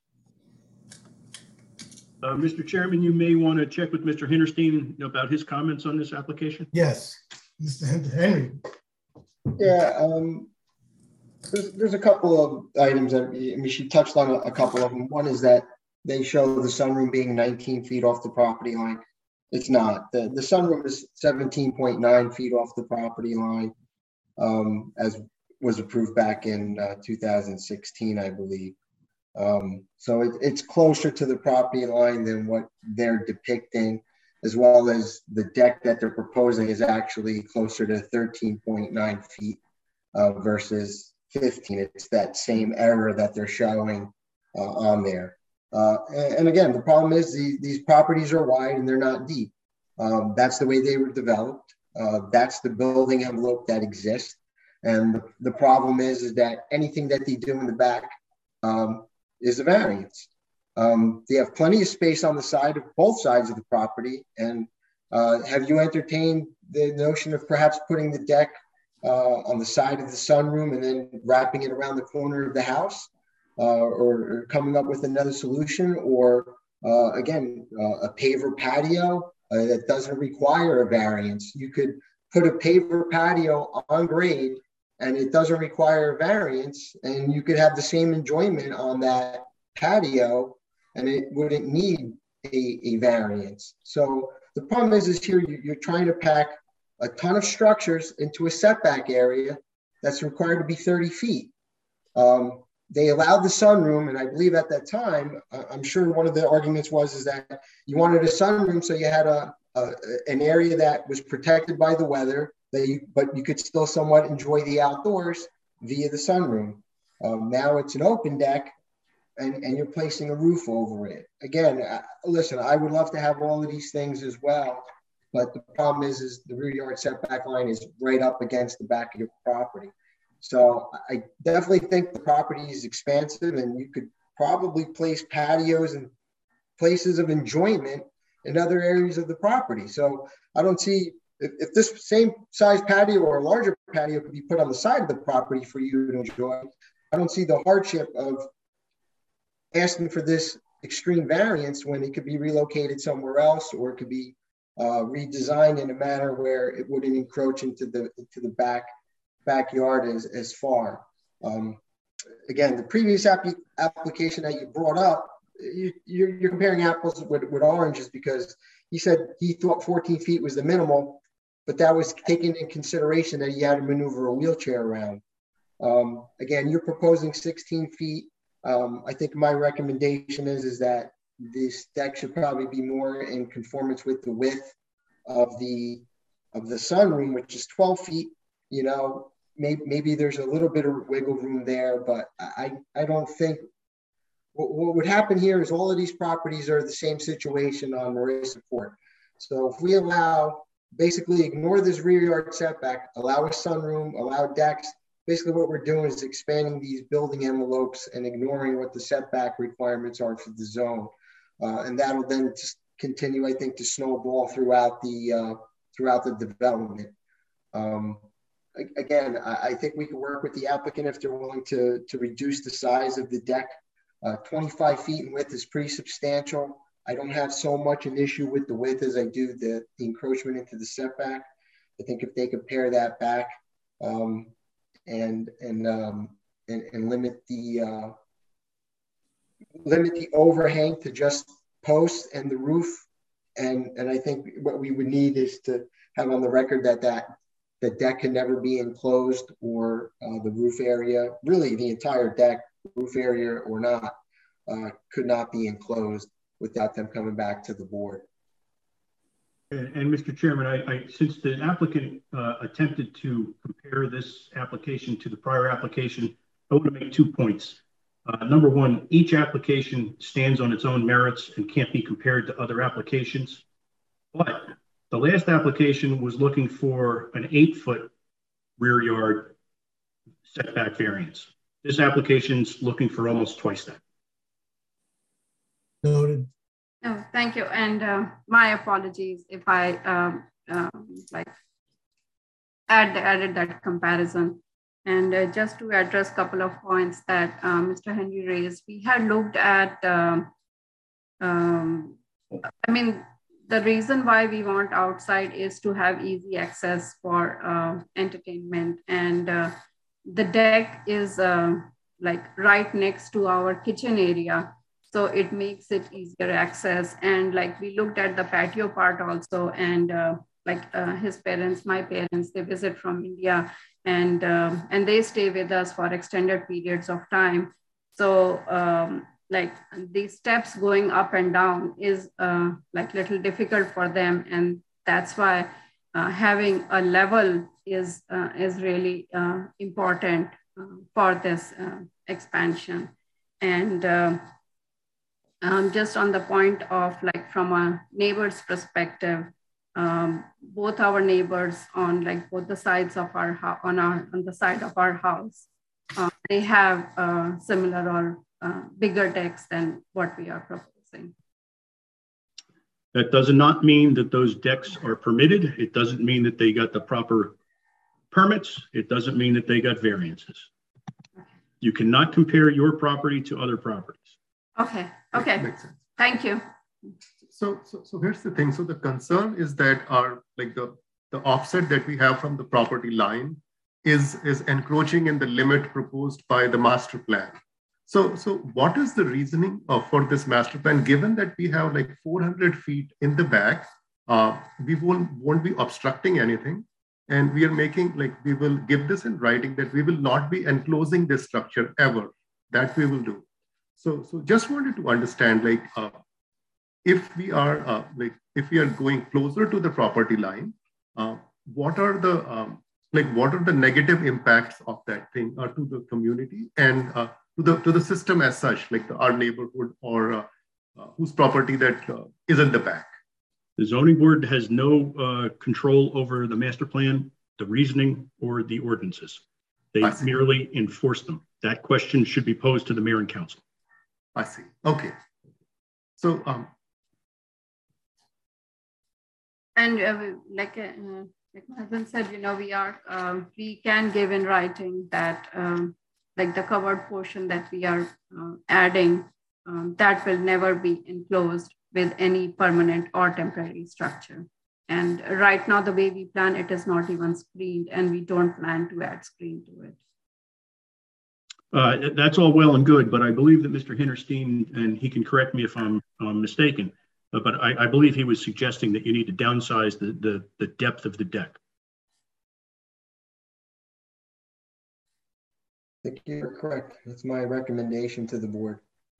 Uh, Mister Chairman, you may want to check with Mister Hinterstein about his comments on this application. Yes, Mister Henry. Yeah, um, there's, there's a couple of items that, I mean, she touched on a, a couple of them. One is that they show the sunroom being nineteen feet off the property line. It's not. The, the sunroom is seventeen point nine feet off the property line, um, as was approved back in uh, two thousand sixteen, I believe. Um, so it, it's closer to the property line than what they're depicting, as well as the deck that they're proposing is actually closer to thirteen point nine feet uh, versus fifteen. It's that same error that they're showing uh, on there. Uh, and, and again, the problem is the, these properties are wide and they're not deep. Um, that's the way they were developed. Uh, that's the building envelope that exists. And the, the problem is, is that anything that they do in the back um, is a variance. Um, they have plenty of space on the side of both sides of the property. And uh, have you entertained the notion of perhaps putting the deck uh, on the side of the sunroom and then wrapping it around the corner of the house? Uh, or, or coming up with another solution, or uh, again, uh, a paver patio uh, that doesn't require a variance. You could put a paver patio on grade and it doesn't require a variance, and you could have the same enjoyment on that patio, and it wouldn't need a, a variance. So the problem is, is here you, you're trying to pack a ton of structures into a setback area that's required to be thirty feet. Um, they allowed the sunroom, and I believe at that time, uh, I'm sure one of the arguments was is that you wanted a sunroom so you had a, a an area that was protected by the weather, that you, but you could still somewhat enjoy the outdoors via the sunroom. Um, now it's an open deck, and, and you're placing a roof over it. Again, uh, listen, I would love to have all of these things as well, but the problem is, is the rear yard setback line is right up against the back of your property. So I definitely think the property is expansive, and you could probably place patios and places of enjoyment in other areas of the property. So I don't see, if, if this same size patio or a larger patio could be put on the side of the property for you to enjoy, I don't see the hardship of asking for this extreme variance when it could be relocated somewhere else, or it could be uh, redesigned in a manner where it wouldn't encroach into the into the back backyard as, as far. Um, again, the previous app application that you brought up, you, you're, you're comparing apples with, with oranges, because he said he thought fourteen feet was the minimal, but that was taking in consideration that he had to maneuver a wheelchair around. Um, again, you're proposing sixteen feet. Um, I think my recommendation is, is that this deck should probably be more in conformance with the width of the, of the sunroom, which is twelve feet. You know, maybe, maybe there's a little bit of wiggle room there, but I, I don't think what, what would happen here is all of these properties are the same situation on Marissa Court. So if we allow, basically ignore this rear yard setback, allow a sunroom, allow decks, basically what we're doing is expanding these building envelopes and ignoring what the setback requirements are for the zone. Uh, and that'll then just continue, I think, to snowball throughout the, uh, throughout the development. Um, Again, I think we can work with the applicant if they're willing to, to reduce the size of the deck. Uh, twenty-five feet in width is pretty substantial. I don't have so much an issue with the width as I do the, the encroachment into the setback. I think if they could pare that back um, and and, um, and and limit the uh, limit the overhang to just posts and the roof, and and I think what we would need is to have on the record that that the deck can never be enclosed, or uh, the roof area, really the entire deck, roof area or not, uh, could not be enclosed without them coming back to the board. And, and Mister Chairman, I, I, since the applicant uh, attempted to compare this application to the prior application, I want to make two points. Uh, number one, each application stands on its own merits and can't be compared to other applications. But the last application was looking for an eight foot rear yard setback variance. This application's looking for almost twice that. Noted. Oh, thank you. And uh, my apologies if I um, um, like add, added that comparison. And uh, just to address a couple of points that uh, Mister Henry raised, we had looked at, um, um, I mean, the reason why we want outside is to have easy access for uh, entertainment. And uh, the deck is uh, like right next to our kitchen area. So it makes it easier access. And like we looked at the patio part also, and uh, like uh, his parents, my parents, they visit from India, and, uh, and they stay with us for extended periods of time. So um, like these steps going up and down is uh, like little difficult for them. And that's why uh, having a level is, uh, is really uh, important uh, for this uh, expansion. And uh, um, just on the point of like from a neighbor's perspective, um, both our neighbors on like both the sides of our house, on our on the side of our house, uh, they have uh, similar or uh, bigger decks than what we are proposing. That does not mean that those decks are permitted. It doesn't mean that they got the proper permits. It doesn't mean that they got variances. Okay. You cannot compare your property to other properties. Okay, okay, makes sense. Thank you. So, so, so here's the thing. So the concern is that our, like the, the offset that we have from the property line is, is encroaching in the limit proposed by the master plan. So, so what is the reasoning uh, for this master plan, given that we have like four hundred feet in the back, uh, we won't, won't be obstructing anything. And we are making, like, we will give this in writing that we will not be enclosing this structure ever. That we will do. So, so just wanted to understand, like, uh, if we are, uh, like, if we are going closer to the property line, uh, what are the, um, like, what are the negative impacts of that thing uh, to the community and uh, to the to the system as such, like the, our neighborhood or uh, uh, whose property that uh, is in the back? The zoning board has no uh, control over the master plan, the reasoning, or the ordinances. They merely enforce them. That question should be posed to the mayor and council. I see. Okay. So, um, and uh, like uh, like my husband said, you know, we are um, we can give in writing that um, like the covered portion that we are uh, adding, um, that will never be enclosed with any permanent or temporary structure. And right now, the way we plan, it is not even screened, and we don't plan to add screen to it. Uh, that's all well and good, but I believe that Mister Hinterstein, and he can correct me if I'm, I'm mistaken, uh, but I, I believe he was suggesting that you need to downsize the, the, the depth of the deck. I think you're correct. That's my recommendation to the board.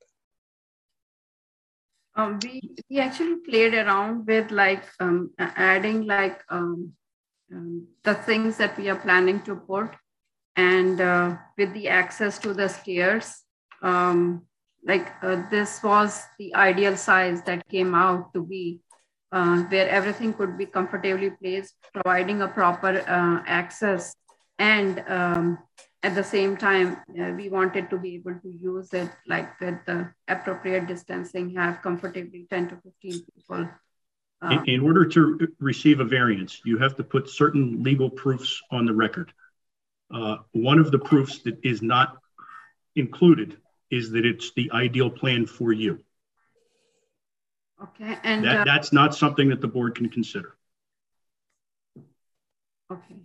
Um, we, we actually played around with like um, adding like um, um, the things that we are planning to put, and uh, with the access to the stairs, um, like uh, this was the ideal size that came out to be, uh, where everything could be comfortably placed, providing a proper uh, access, and um, at the same time, uh, we wanted to be able to use it like with the appropriate distancing, have comfortably ten to fifteen people. Uh, in, in order to receive a variance, you have to put certain legal proofs on the record. Uh, one of the proofs that is not included is that it's the ideal plan for you. Okay, and that, uh, that's not something that the board can consider. Okay.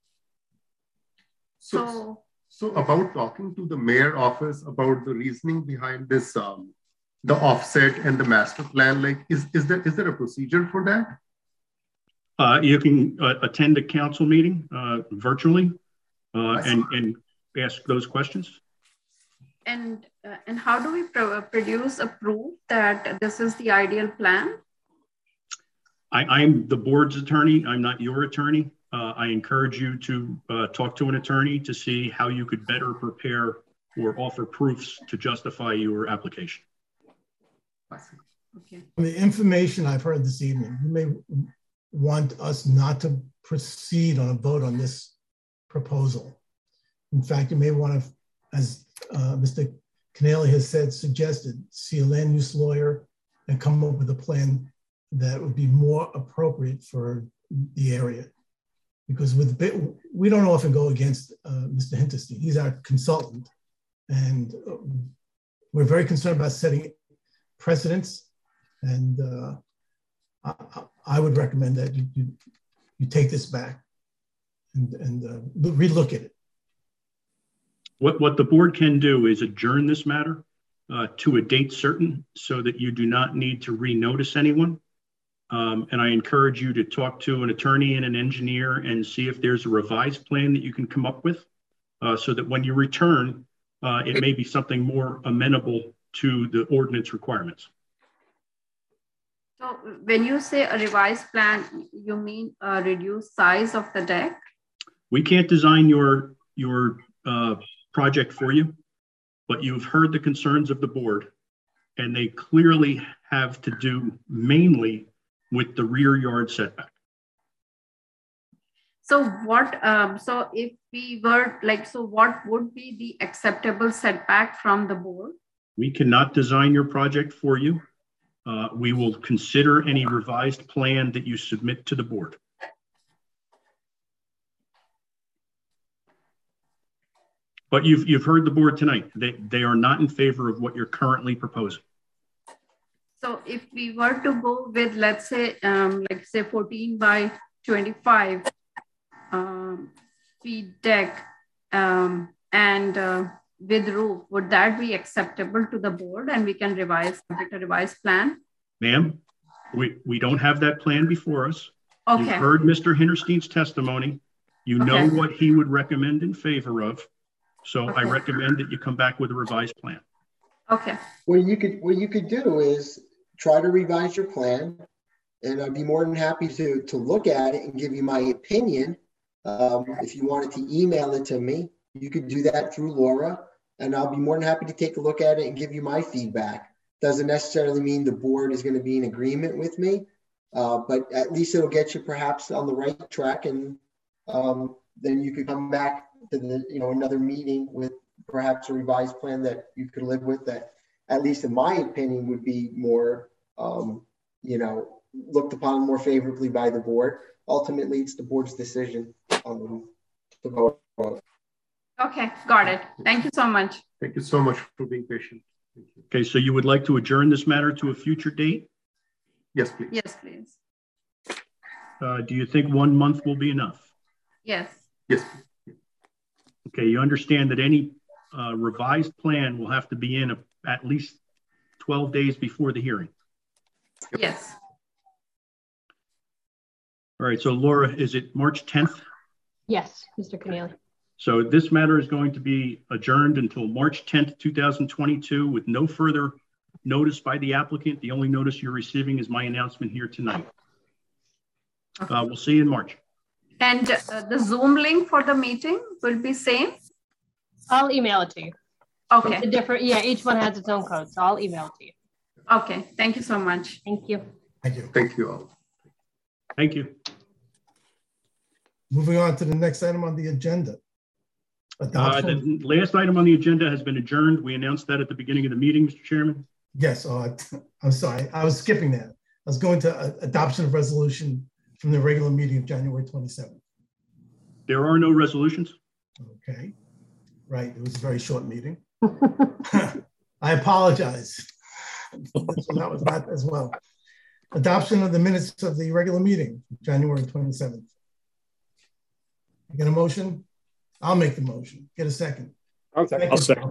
So, so, so about talking to the mayor office about the reasoning behind this, um, the offset and the master plan, like, is, is there, is there a procedure for that? Uh, you can uh, attend a council meeting uh, virtually uh, and, and ask those questions. And, uh, and how do we pro produce a proof that this is the ideal plan? I, I'm the board's attorney. I'm not your attorney. Uh, I encourage you to uh, talk to an attorney to see how you could better prepare or offer proofs to justify your application. Okay. From the information I've heard this evening, you may want us not to proceed on a vote on this proposal. In fact, you may want to, as uh, Mister Canale has said, suggested, see a land use lawyer and come up with a plan that would be more appropriate for the area. Because with we don't often go against uh, Mister Hinterstein. He's our consultant, and uh, we're very concerned about setting precedents. And uh, I, I would recommend that you, you, you take this back and, and uh, relook at it. What, what the board can do is adjourn this matter uh, to a date certain so that you do not need to renotice anyone. Um, and I encourage you to talk to an attorney and an engineer and see if there's a revised plan that you can come up with uh, so that when you return, uh, it may be something more amenable to the ordinance requirements. So when you say a revised plan, you mean a reduced size of the deck? We can't design your, your uh, project for you, but you've heard the concerns of the board, and they clearly have to do mainly with the rear yard setback. So what, um, so if we were like, so what would be the acceptable setback from the board? We cannot design your project for you. Uh, we will consider any revised plan that you submit to the board. But you've, you've heard the board tonight. They, they are not in favor of what you're currently proposing. So if we were to go with, let's say, um, like say fourteen by twenty-five, um, feet deck um, and uh, with roof, would that be acceptable to the board and we can revise, submit a revised plan? Ma'am, we, we don't have that plan before us. Okay. You've heard Mister Hinterstein's testimony. You know Okay. what he would recommend in favor of. So I Okay. recommend that you come back with a revised plan. Okay. What you could, what you could do is try to revise your plan, and I'd be more than happy to, to look at it and give you my opinion. Um, if you wanted to email it to me, you could do that through Laura, and I'll be more than happy to take a look at it and give you my feedback. Doesn't necessarily mean the board is going to be in agreement with me, uh, but at least it'll get you perhaps on the right track, and um, then you could come back to the, you know, another meeting with perhaps a revised plan that you could live with, that at least in my opinion would be more, um, you know, looked upon more favorably by the board. Ultimately, it's the board's decision um, to vote on. Okay, got it. Thank you so much. Thank you so much for being patient. Okay, so you would like to adjourn this matter to a future date? Yes, please. Yes, please. Uh, do you think one month will be enough? Yes. Yes. Okay, you understand that any uh, revised plan will have to be in a, at least twelve days before the hearing. Yes. All right, so Laura, is it March tenth? Yes, Mister Keneally. So this matter is going to be adjourned until March tenth, two thousand twenty-two with no further notice by the applicant. The only notice you're receiving is my announcement here tonight. Okay. Uh, we'll see you in March. And uh, the Zoom link for the meeting will be same? I'll email it to you. Okay. It's a different, yeah, each one has its own code, so I'll email it to you. Okay, thank you so much. Thank you. Thank you. Thank you all. Thank you. Moving on to the next item on the agenda. Uh, Adoption. the last item on the agenda has been adjourned. We announced that at the beginning of the meeting, Mister Chairman. Yes, uh, I'm sorry. I was skipping that. I was going to uh, adoption of resolution from the regular meeting of January twenty-seventh. There are no resolutions. Okay. Right. It was a very short meeting. I apologize. So that was that as well. Adoption of the minutes of the regular meeting, January twenty-seventh. You get a motion? I'll make the motion. Get a second. Okay. I'll second.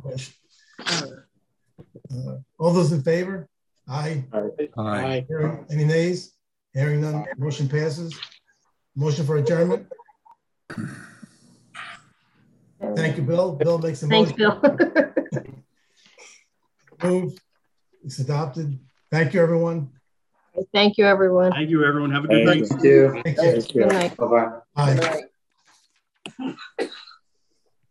Uh, all those in favor? Aye. Aye. Aye. Hearing, any nays? Hearing none, motion passes. Motion for adjournment. Thank you, Bill. Bill makes the Thanks, motion. Bill. Move. It's adopted. Thank you, everyone. Thank you, everyone. Thank you, everyone. Have a good Thank night. you. Thank you. Thank you. Good night. Bye-bye. Bye. Good night.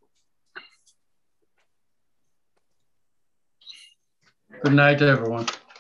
Good night, everyone.